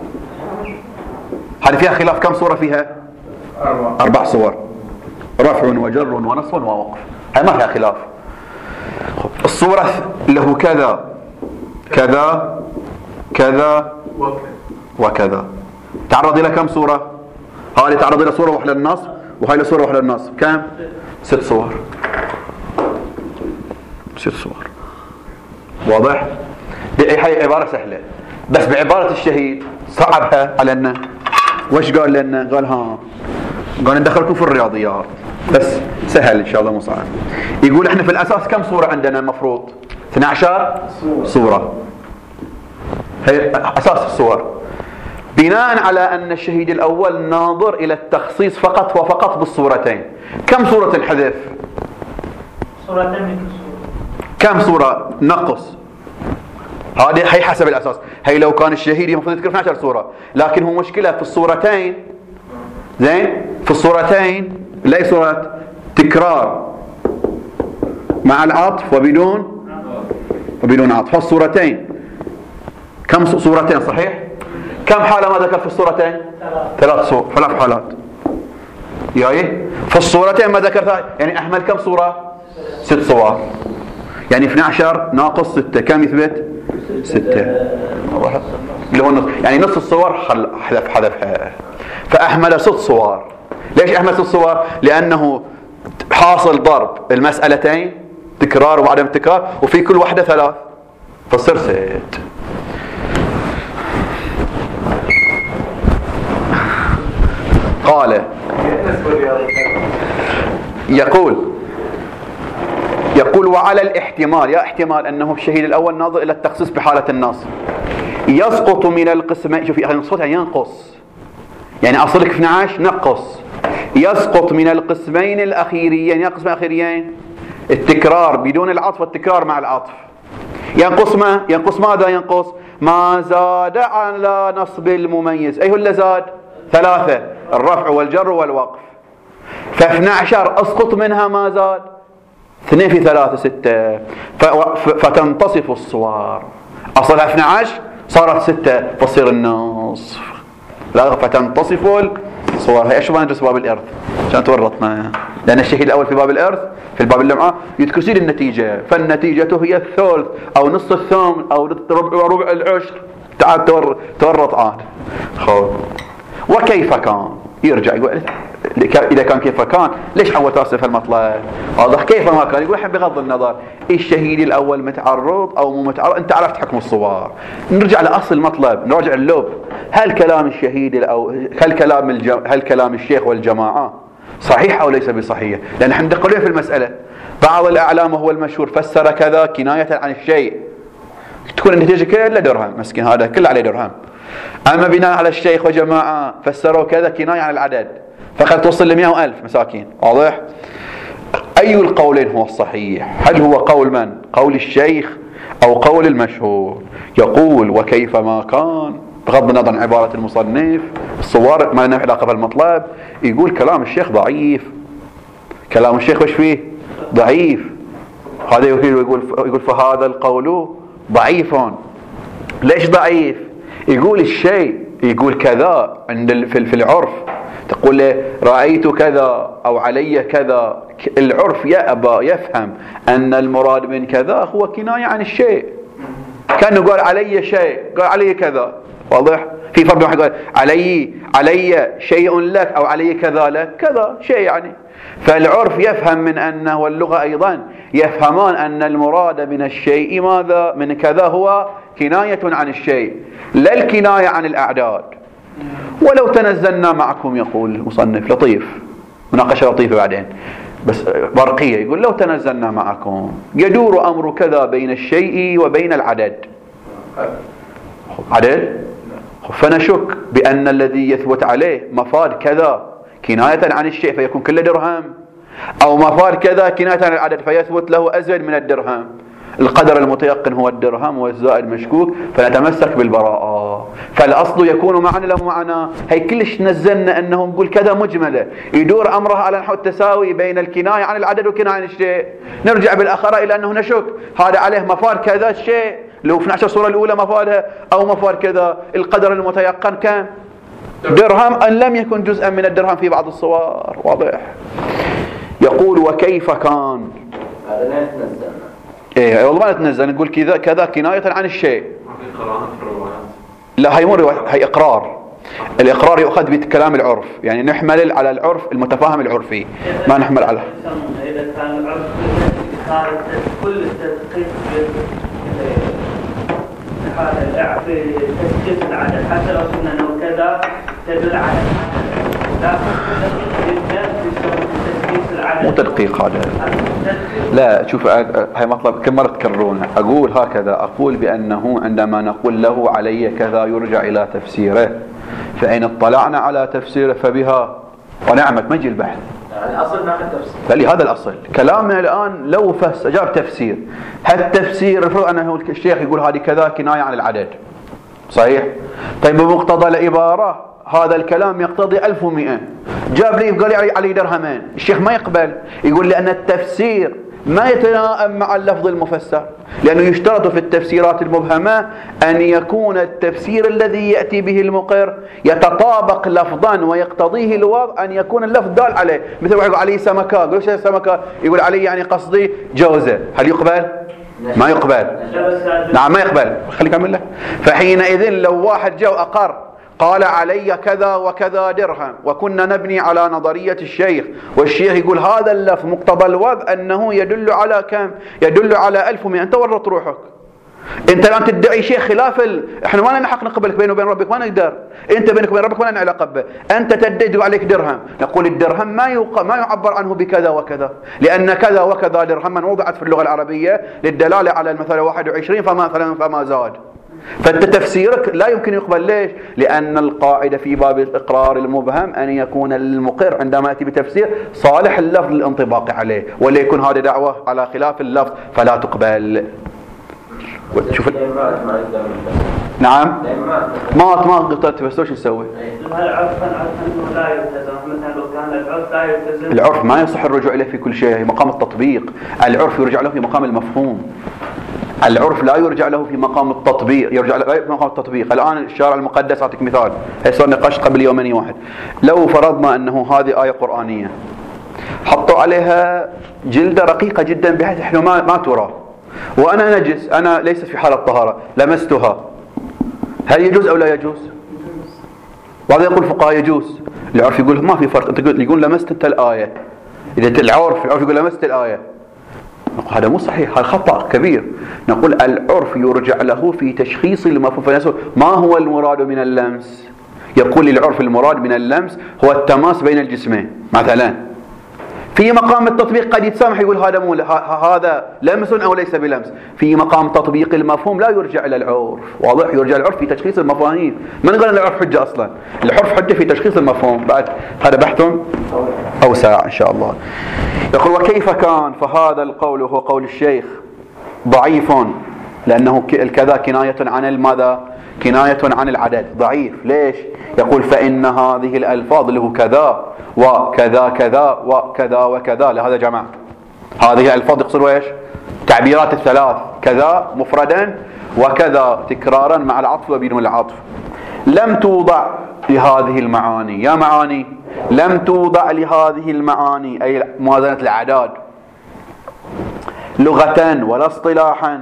هذه فيها خلاف، كم صورة فيها؟ أربع أربع صور، رفع وجر ونصب ووقف، هاي ما فيها خلاف. الصورة له كذا كذا كذا وكذا، تعرض إلى كم صورة؟ هذه تعرض إلى صورة واحدة للنصب وهاي صورة واحدة للنصب، كم؟ ست صور. ست صور. واضح؟ هي عبارة سهلة، بس بعبارة الشهيد صعبها علينا. وش قال لنا؟ قال ها قال ندخلكم في الرياضيات، بس سهل إن شاء الله مو صعب. يقول احنا في الأساس كم صورة عندنا المفروض؟ اثنتي عشرة صورة، هي أساس الصور. بناء على أن الشهيد الأول ناظر إلى التخصيص فقط وفقط بالصورتين، كم صورة انحذف؟ صورتين. كم صورة نقص؟ هذه هي حسب الأساس. هي لو كان الشهيد المفروض يذكر اثنتي عشرة صورة، لكن هو مشكلة في الصورتين. زين؟ في الصورتين لا صورة تكرار مع العطف وبدون وبدون عطف. الصورتين كم صورتين صحيح؟ كم حالة ما ذكر في الصورتين؟ ثلاث صور، ثلاث حالات. ياي في الصورتين ما ذكر، يعني أحمل كم صورة؟ ست صور، يعني اثني عشر ناقص ستة كم يثبت؟ ستة، اللي هو النص، يعني نص الصور حذف حذفها، فأحمل ست صور. ليش أحمل ست صور؟ لأنه حاصل ضرب المسألتين تكرار وعدم تكرار، وفي كل واحدة ثلاث، فتصير ست. قال يقول يقول وعلى الاحتمال، يا احتمال أنه الشهيد الأول ناظر إلى التخصيص بحالة النص، يسقط من القسمين. شوفي ينقص يعني ينقص، يعني أصلك اثني عشر نقص، يسقط من القسمين الأخيريين. يا قسمين أخيريين التكرار بدون العطف والتكرار مع العطف. ينقص ما ينقص ماذا ينقص؟ ما زاد على نصب المميز. أي هو اللي زاد؟ ثلاثة، الرفع والجر والوقف. فاثنى عشر أسقط منها ما زاد، اثنين في ثلاثة ستة، فتنتصف الصور. أصلها اثنى عشر صارت ستة، تصير النصف. لا فتنتصف الصور. هي شو ندرس باب الإرث عشان تورطنا، لأن الشهيد الأول في باب الإرث في الباب اللي معاه يتكسر النتيجة، فالنتيجة هي الثلث أو نصف الثمن أو ربع ربع العشر. تعال تورط عاد. خذ وكيف كان، يرجع يقول إذا كان كيف كان ليش حول تاسف المطلب؟ واضح كيف ما كان. يقول بغض النظر الشهيد الأول متعرض أو مو متعرض، أنت عرفت حكم الصور. نرجع لأصل المطلب، نرجع اللب. هل كلام الشهيد أو هل كلام الجم... هل كلام الشيخ والجماعة صحيح أو ليس بصحيح؟ لأن احنا ندخلوا في المسألة. بعض الأعلام وهو المشهور فسر كذا كناية عن الشيء، تكون النتيجة كلها درهم، مسكين هذا كله عليه درهم. أما بناء على الشيخ وجماعة فسروا كذا كناية عن العدد، فقد توصل لمئة ألف مساكين. واضح؟ أي القولين هو الصحيح؟ هل هو قول من؟ قول الشيخ أو قول المشهور؟ يقول وكيف ما كان، بغض النظر عن عبارة المصنف الصور ما لنا علاقة بالمطلب. يقول كلام الشيخ ضعيف، كلام الشيخ وش فيه؟ ضعيف. هذا يقول يقول فهذا القول ضعيف. ليش ضعيف؟ يقول الشيء، يقول كذا عند في العرف، تقول له رأيت كذا أو علي كذا، العرف يأبى يفهم أن المراد من كذا هو كناية عن الشيء. كان قال علي شيء، قال علي كذا. واضح؟ في فرق بين واحد قال علي علي شيء لك أو علي كذا لك، كذا شيء يعني. فالعرف يفهم من أنه، واللغة أيضا يفهمان أن المراد من الشيء ماذا؟ من كذا هو كناية عن الشيء، لا الكناية عن الأعداد. ولو تنزلنا معكم، يقول المصنف لطيف، مناقشة لطيفة بعدين بس برقية، يقول لو تنزلنا معكم يدور أمر كذا بين الشيء وبين العدد. عدد؟ فنشك بأن الذي يثبت عليه مفاد كذا كناية عن الشيء فيكون كله درهم، أو مفاد كذا كناية عن العدد فيثبت له أزيد من الدرهم. القدر المتيقن هو الدرهم والزائد مشكوك، فنتمسك بالبراءة. فالأصل يكون معنا لو معنا. هي كلش نزلنا أنه نقول كذا مجملة يدور أمرها على نحو التساوي بين الكناية عن العدد والكناية عن الشيء. نرجع بالأخرى إلى أنه نشك هذا عليه مفاد كذا الشيء، لو في اثني عشر الصورة الأولى مفادها أو مفاد كذا. القدر المتيقن كم؟ درهم، أن لم يكن جزءا من الدرهم في بعض الصور. واضح؟ يقول وكيف كان. هذا لا يتنزل. ايه والله ما نتنزل، نقول كذا كذا كناية عن الشيء. لا هي مو رواية، هي إقرار. الإقرار يؤخذ بكلام العرف، يعني نحمل على العرف المتفاهم العرفي، ما نحمل على. إذا كان العرف صارت كل التدقيق في تسجيل العدد، حتى لو قلنا انه كذا تدل على العدد، مو تدقيق هذا. لا شوف هاي مطلب كم مرة تكررونه. أقول هكذا، أقول بأنه عندما نقول له علي كذا يرجع إلى تفسيره، فإن اطلعنا على تفسيره فبها ونعمت. ما يجي البحث، الأصل ناخذ تفسير. بل هذا الأصل. كلامنا الآن لو فس جاب تفسير، هالتفسير المفروض أنه الشيخ يقول هذه كذا كناية عن العدد، صحيح؟ طيب بمقتضى العبارة هذا الكلام يقتضي ألف ومئة، جاب لي قال لي علي درهمين، الشيخ ما يقبل، يقول لأن التفسير ما يتلائم مع اللفظ المفسر، لأنه يشترط في التفسيرات المبهمة أن يكون التفسير الذي يأتي به المقر يتطابق لفظا ويقتضيه الوضع أن يكون اللفظ دال عليه. مثل واحد يقول علي سمكة، يقول ايش سمكة؟ يقول علي يعني قصدي جوزة، هل يقبل؟ ما يقبل. نعم ما يقبل. خليك أعمل له. فحينئذ لو واحد جاء أقر قال علي كذا وكذا درهم، وكنا نبني على نظرية الشيخ، والشيخ يقول هذا اللفظ مقتضى الوضع أنه يدل على كم؟ يدل على ألف ومئة. أنت ورط روحك. أنت الآن تدعي شيء خلاف ال... إحنا ما لنا حق نقبلك بينه وبين ربك، ما نقدر. أنت بينك وبين ربك ما لنا علاقة به. أنت تدعي عليك درهم، نقول الدرهم ما يق... ما يعبر عنه بكذا وكذا، لأن كذا وكذا درهما وضعت في اللغة العربية للدلالة على المثل واحد وعشرين فما فما زاد. فأنت تفسيرك لا يمكن يقبل. ليش؟ لأن القاعدة في باب الإقرار المبهم أن يكون المقر عندما يأتي بتفسير صالح اللفظ للانطباق عليه، ولا يكون هذه دعوة على خلاف اللفظ فلا تقبل. شوف نعم مات ما قلت بس وش نسوي؟ العرف ما يصح الرجوع إليه في كل شيء، مقام التطبيق. العرف يرجع له في مقام المفهوم، العرف لا يرجع له في مقام التطبيق، يرجع له في مقام التطبيق. الآن الشارع المقدس أعطيك مثال، هي صار نقاش قبل يومين واحد. لو فرضنا أنه هذه آية قرآنية حطوا عليها جلدة رقيقة جدا بحيث إحنا ما ما ترى، وأنا نجس، أنا ليست في حالة طهارة، لمستها، هل يجوز أو لا يجوز؟ بعض يقول فقهاء يجوز. العرف يقول ما في فرق. أنت يقول لمست أنت الآية، إذا العرف العرف يقول لمست الآية، هذا مو صحيح، هذا خطأ كبير. نقول العرف يرجع له في تشخيص المفهوم. فنسأل ما هو المراد من اللمس؟ يقول العرف المراد من اللمس هو التماس بين الجسمين مثلا. في مقام التطبيق قد يتسامح يقول هذا مو هذا لمس أو ليس بلمس. في مقام تطبيق المفهوم لا يرجع إلى العرف، واضح؟ يرجع العرف في تشخيص المفاهيم. ما نقول أن العرف حجة أصلا، العرف حجة في تشخيص المفهوم. بعد هذا بحث أوسع إن شاء الله. يقول وكيف كان؟ فهذا القول هو قول الشيخ ضعيف، لأنه الكذا كناية عن الماذا؟ كناية عن العدد. ضعيف ليش؟ يقول فإن هذه الألفاظ له كذا وكذا كذا وكذا وكذا، لهذا جمع. هذه الألفاظ يقصد ايش؟ تعبيرات الثلاث، كذا مفردا وكذا تكرارا مع العطف وبدون العطف. لم توضع لهذه المعاني، يا معاني لم توضع لهذه المعاني أي موازنة الأعداد لغة ولا اصطلاحا،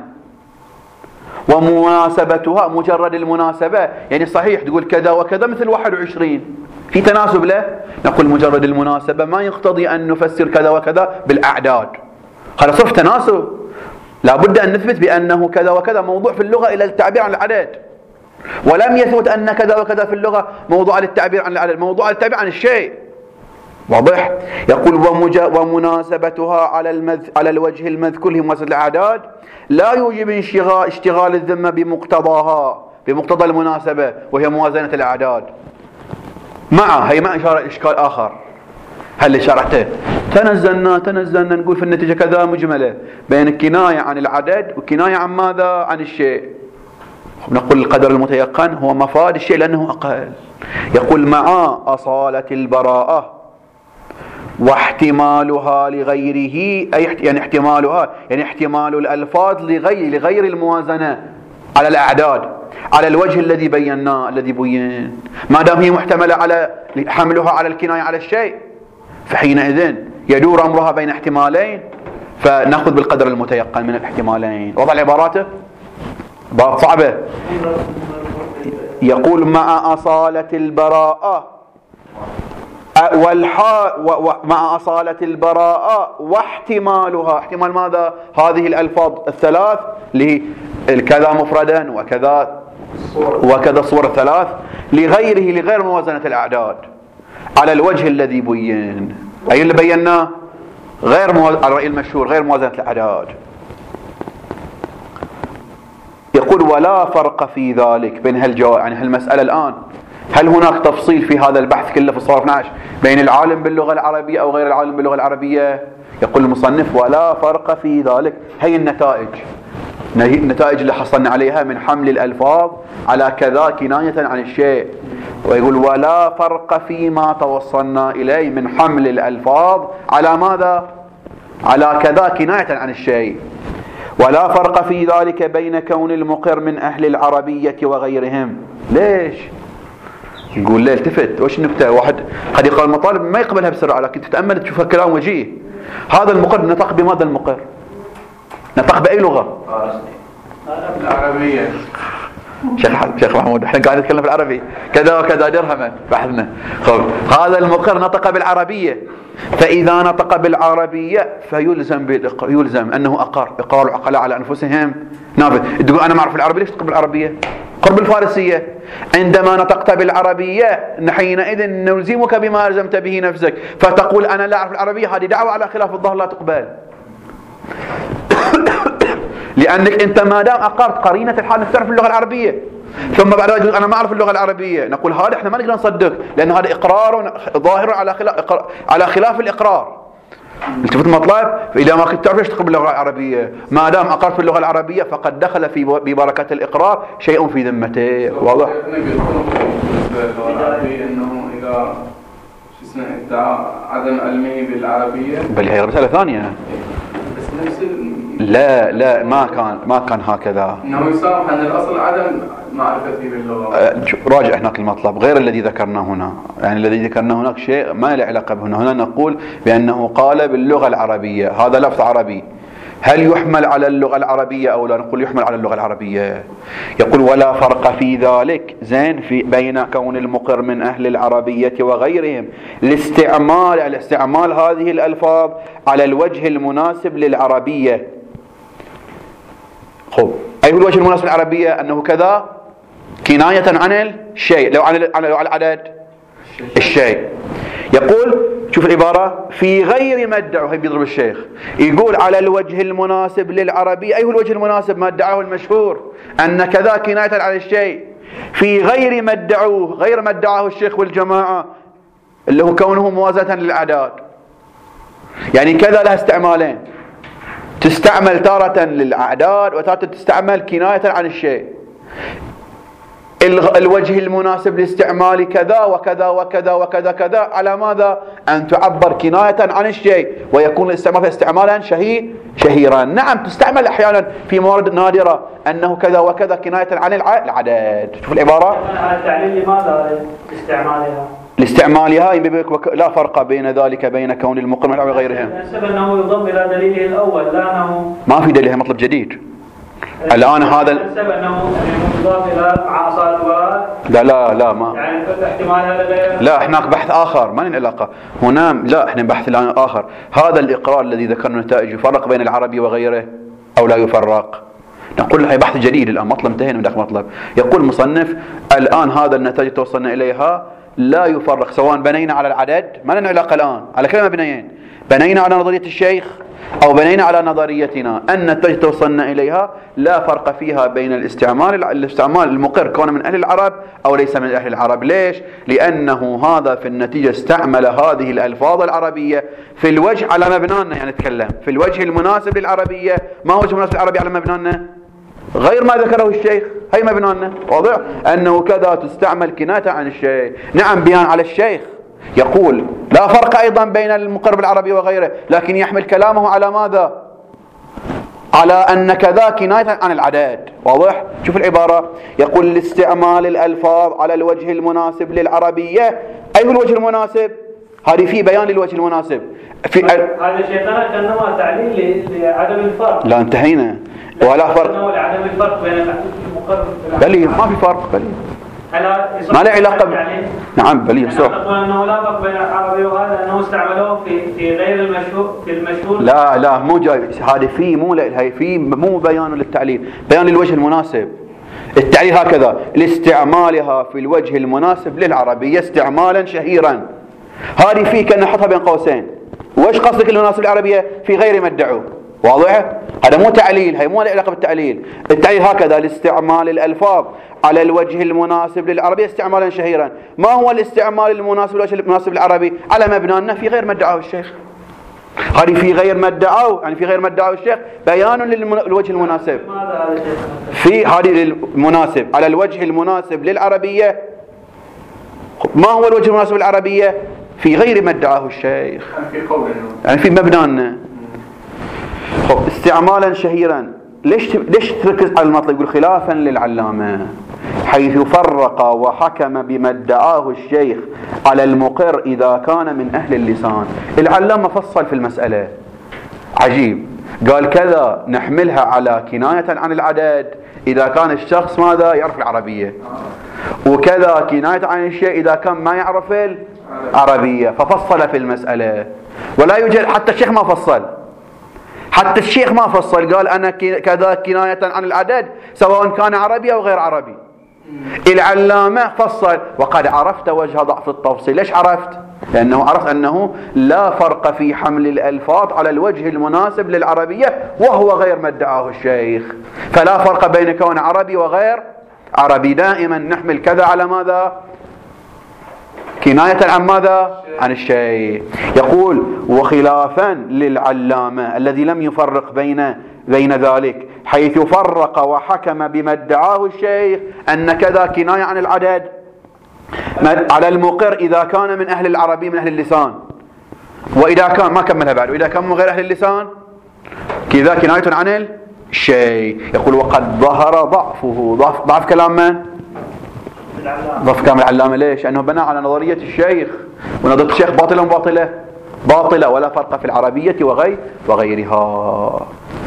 ومناسبتها مجرد المناسبة، يعني صحيح تقول كذا وكذا مثل واحد وعشرين في تناسب له، نقول مجرد المناسبة ما يقتضي أن نفسر كذا وكذا بالأعداد. هذا صرف تناسب، لا بد أن نثبت بأنه كذا وكذا موضوع في اللغة إلى التعبير عن العدد، ولم يثبت أن كذا وكذا في اللغة موضوع للتعبير عن العدد، موضوع للتعبير عن الشيء. واضح؟ يقول ومناسبتها على المذ... على الوجه المذكور هي مناسبة الأعداد لا يوجب انشغال اشتغال الذمة بمقتضاها، بمقتضى المناسبة وهي موازنة الأعداد. مع هي ما إشارة إشكال آخر. هل شرحته تنزلنا تنزلنا نقول في النتيجة كذا مجملة بين الكناية عن العدد وكناية عن ماذا؟ عن الشيء. نقول القدر المتيقن هو مفاد الشيء لأنه أقل. يقول مع أصالة البراءة واحتمالها لغيره، أي يعني احتمالها يعني احتمال الألفاظ لغير لغير الموازنة على الأعداد على الوجه الذي بيناه الذي بين، ما دام هي محتملة على حملها على الكناية على الشيء، فحينئذ يدور أمرها بين احتمالين، فنأخذ بالقدر المتيقن من الاحتمالين. وضع عباراته عبارات صعبة. يقول مع أصالة البراءة والحال مع أصالة البراءة واحتمالها، احتمال ماذا؟ هذه الألفاظ الثلاث اللي هي كذا مفردا وكذا وكذا الصور الثلاث لغيره لغير موازنة الأعداد على الوجه الذي بين، أي اللي بيناه غير مو... على الرأي المشهور غير موازنة الأعداد. يقول ولا فرق في ذلك بين هالجواب، يعني هالمسألة الآن هل هناك تفصيل في هذا البحث كله في الصفحة اثني عشر بين العالم باللغة العربية أو غير العالم باللغة العربية؟ يقول المصنف ولا فرق في ذلك. هي النتائج النتائج اللي حصلنا عليها من حمل الألفاظ على كذا كناية عن الشيء. ويقول ولا فرق فيما توصلنا إليه من حمل الألفاظ على ماذا؟ على كذا كناية عن الشيء. ولا فرق في ذلك بين كون المقر من أهل العربية وغيرهم. ليش؟ يقول ليه التفت وش النكتة؟ واحد قد يقال المطالب ما يقبلها بسرعة، لكن تتأمل تشوفها كلام وجيه. هذا المقر نطق بماذا المقر؟ نطق بأي لغة؟ العربية. شيخ شيخ محمود احنا قاعدين نتكلم في العربي كذا وكذا درهما بحثنا. خب هذا المقر نطق بالعربية، فإذا نطق بالعربية فيلزم بالإقرار، يلزم أنه أقر إقرار العقلاء على أنفسهم نافذ. تقول أنا ما أعرف العربية، ليش تقول بالعربية؟ قرب الفارسية. عندما نطقت بالعربية حينئذ نلزمك بما ألزمت به نفسك، فتقول أنا لا أعرف العربية، هذه دعوة على خلاف الظاهر لا تقبل. لأنك أنت ما دام أقرت قرينة الحال أنك تعرف اللغة العربية، ثم بعد ذلك تقول أنا ما أعرف اللغة العربية، نقول هذا إحنا ما نقدر نصدق، لأن هذا إقرار ظاهر على خلاف على خلاف الإقرار. التفت مطلب، فإذا ما كنت تعرف ليش تقرب باللغة العربية؟ ما دام أقرت في اللغة العربية فقد دخل في ببركة الإقرار شيء في ذمته. واضح؟ إنه إذا شو اسمه ادعى عدم علمه بالعربية، بل هي مسألة ثانية. بس نفس لا لا ما كان ما كان هكذا. انه يسامح ان الاصل عدم معرفته باللغه. راجع هناك المطلب غير الذي ذكرناه هنا، يعني الذي ذكرناه هناك شيء ما له علاقه بهنا. هنا نقول بانه قال باللغه العربيه، هذا لفظ عربي، هل يحمل على اللغه العربيه او لا؟ نقول يحمل على اللغه العربيه. يقول ولا فرق في ذلك زين في بين كون المقر من اهل العربيه وغيرهم لاستعمال الاستعمال هذه الالفاظ على الوجه المناسب للعربيه. خب أي هو الوجه المناسب للعربية؟ أنه كذا كناية عن الشيء، لو عن لو على العدد الشيء. يقول شوف العبارة في غير ما ادعوا، هي بيضرب الشيخ يقول على الوجه المناسب للعربية. أي هو الوجه المناسب؟ ما ادعاه المشهور أن كذا كناية عن الشيء في غير ما ادعوه، غير ما ادعاه الشيخ والجماعة اللي هو كونه موازاة للأعداد. يعني كذا لها استعمالين، تستعمل تارة للأعداد وتارة تستعمل كناية عن الشيء. الوجه المناسب لاستعمال كذا وكذا وكذا وكذا كذا على ماذا؟ أن تعبر كناية عن الشيء ويكون الاستعمال استعمالا شهي شهيرا. نعم تستعمل أحيانا في موارد نادرة أنه كذا وكذا كناية عن العدد. شوف العبارة. التعليل لماذا استعمالها؟ لاستعمالها لا فرق بين ذلك بين كون المقر من غيرهم. نسب أنه يضم إلى دليله الأول، لا أنه ما في دليل، مطلب جديد. الآن هذا نسب أنه يضاف إلى عصا الوالد. لا لا لا ما يعني احتمال هذا غير. لا هناك بحث آخر ما لنا علاقة هنا. لا احنا بحث الآن آخر. هذا الإقرار الذي ذكرنا نتائج يفرق بين العربي وغيره أو لا يفرق؟ نقول هي بحث جديد الآن، مطلب انتهينا من ذاك مطلب. يقول المصنف الآن هذا النتائج توصلنا إليها لا يفرق، سواء بنينا على العدد ما لنا علاقة الآن على كلمة بنيين، بنينا على نظرية الشيخ أو بنينا على نظريتنا، أن النتائج توصلنا إليها لا فرق فيها بين الاستعمال الاستعمال المقر كونه من أهل العرب أو ليس من أهل العرب. ليش؟ لأنه هذا في النتيجة استعمل هذه الألفاظ العربية في الوجه على مبنانا، يعني نتكلم في الوجه المناسب للعربية. ما هو الوجه المناسب للعربية على مبنانا؟ غير ما ذكره الشيخ، هي مبنانا واضح أنه كذا تستعمل كناية عن الشيء. نعم بيان على الشيخ. يقول لا فرق أيضا بين المقر بالعربي وغيره، لكن يحمل كلامه على ماذا؟ على أن كذا كناية عن العدد. واضح؟ شوف العبارة. يقول لاستعمال الألفاظ على الوجه المناسب للعربية. أي هو الوجه المناسب؟ هذه في بيان للوجه المناسب. في هذا شيخنا كأنما تعليل لعدم الفرق. لا انتهينا ولا فرق. عدم الفرق بين المقر بلي ما في فرق. بلي ما له علاقة ب... نعم بلي صح. نقول أنه لا فرق بين العربي وهذا، أنه استعملوه في في غير المشهور في المشهور. لا لا مو جاي هذه في مو هي في مو بيان للتعليل، بيان للوجه المناسب. التعليل هكذا لاستعمالها في الوجه المناسب للعربية استعمالا شهيرا. هذه في كأن نحطها بين قوسين. وش قصدك المناسب للعربية؟ في غير ما ادعوا. واضحة؟ هذا مو تعليل، هي مو له علاقة بالتعليل. التعليل هكذا لاستعمال الألفاظ على الوجه المناسب للعربية استعمالا شهيرا. ما هو الاستعمال المناسب للوجه المناسب للعربي؟ على مبنانا في غير ما ادعاه الشيخ. هذه في غير ما ادعاه، يعني في غير ما ادعاه الشيخ بيان للوجه المناسب. في هذه المناسب على الوجه المناسب للعربية. ما هو الوجه المناسب للعربية؟ في غير ما ادعاه الشيخ. في قول يعني في مبنانا. خب استعمالا شهيرا، ليش ليش تركز على المطلب؟ يقول خلافا للعلامة حيث فرق وحكم بما ادعاه الشيخ على المقر إذا كان من أهل اللسان. العلامة فصل في المسألة عجيب، قال كذا نحملها على كناية عن العدد إذا كان الشخص ماذا يعرف العربية، وكذا كناية عن الشيء إذا كان ما يعرف العربية، ففصل في المسألة. ولا يوجد حتى الشيخ ما فصل، حتى الشيخ ما فصل، قال أنا كذا كناية عن العدد سواء كان عربي أو غير عربي. العلامة فصل وقد عرفت وجه ضعف التفصيل. ليش عرفت؟ لأنه عرف أنه لا فرق في حمل الألفاظ على الوجه المناسب للعربية وهو غير ما ادعاه الشيخ، فلا فرق بين كون عربي وغير عربي، دائما نحمل كذا على ماذا؟ كناية عن ماذا؟ عن الشيء. يقول وخلافا للعلامة الذي لم يفرق بين بين ذلك حيث فرق وحكم بما ادعاه الشيخ أن كذا كناية عن العدد على المقر إذا كان من أهل العربي من أهل اللسان، وإذا كان ما كملها بعد، وإذا كان من غير أهل اللسان كذا كناية عن الشيء. يقول وقد ظهر ضعفه. ضعف, ضعف كلام من؟ ضعف كلام العلامة. ليش؟ أنه بنى على نظرية الشيخ، ونظرية الشيخ باطلة باطلة باطلة ولا فرق في العربية وغير وغيرها.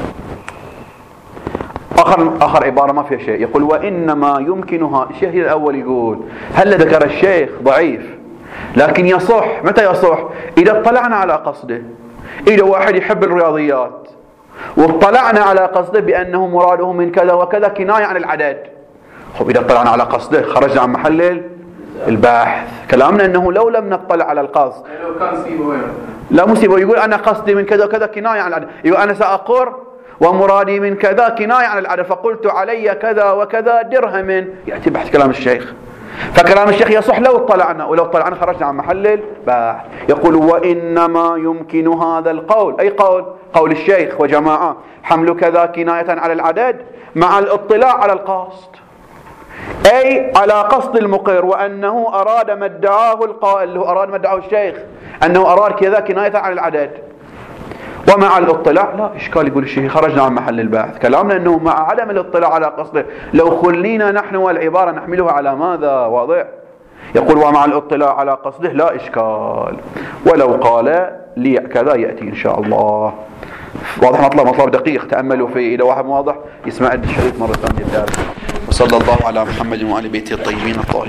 آخر آخر عبارة ما فيها شيء، يقول وإنما يمكنها. الشيخ الأول يقول هل ذكر الشيخ ضعيف لكن يصح. متى يصح؟ إذا اطلعنا على قصده. إذا واحد يحب الرياضيات واطلعنا على قصده بأنه مراده من كذا وكذا كناية عن العدد، خب إذا اطلعنا على قصده خرجنا عن محل البحث. كلامنا أنه لو لم نطلع على القصد لو كان سيبويه لا مصيبه، يقول أنا قصدي من كذا وكذا كناية عن العدد، يقول أنا سأقر ومرادي من كذا كناية عن العدد فقلت علي كذا وكذا درهم، يأتي بحث كلام الشيخ. فكلام الشيخ يصح لو اطلعنا، ولو اطلعنا خرجنا عن محل البحث. يقول وإنما يمكن هذا القول، أي قول؟ قول الشيخ وجماعة، حمل كذا كناية على العدد مع الاطلاع على القصد، أي على قصد المقر، وأنه أراد ما ادعاه القائل، اللي هو أراد ما ادعاه الشيخ أنه أراد كذا كناية عن العدد، ومع الاطلاع لا إشكال. يقول الشيخ خرجنا عن محل البحث. كلامنا أنه مع عدم الاطلاع على قصده لو خلينا نحن والعبارة نحملها على ماذا؟ واضح. يقول ومع الاطلاع على قصده لا إشكال، ولو قال لي كذا يأتي إن شاء الله. واضح مطلب مطلب دقيق، تأملوا فيه. إذا واحد واضح يسمع الشريط مرة ثانية. وصلى الله على محمد وآل بيته الطيبين الطاهرين.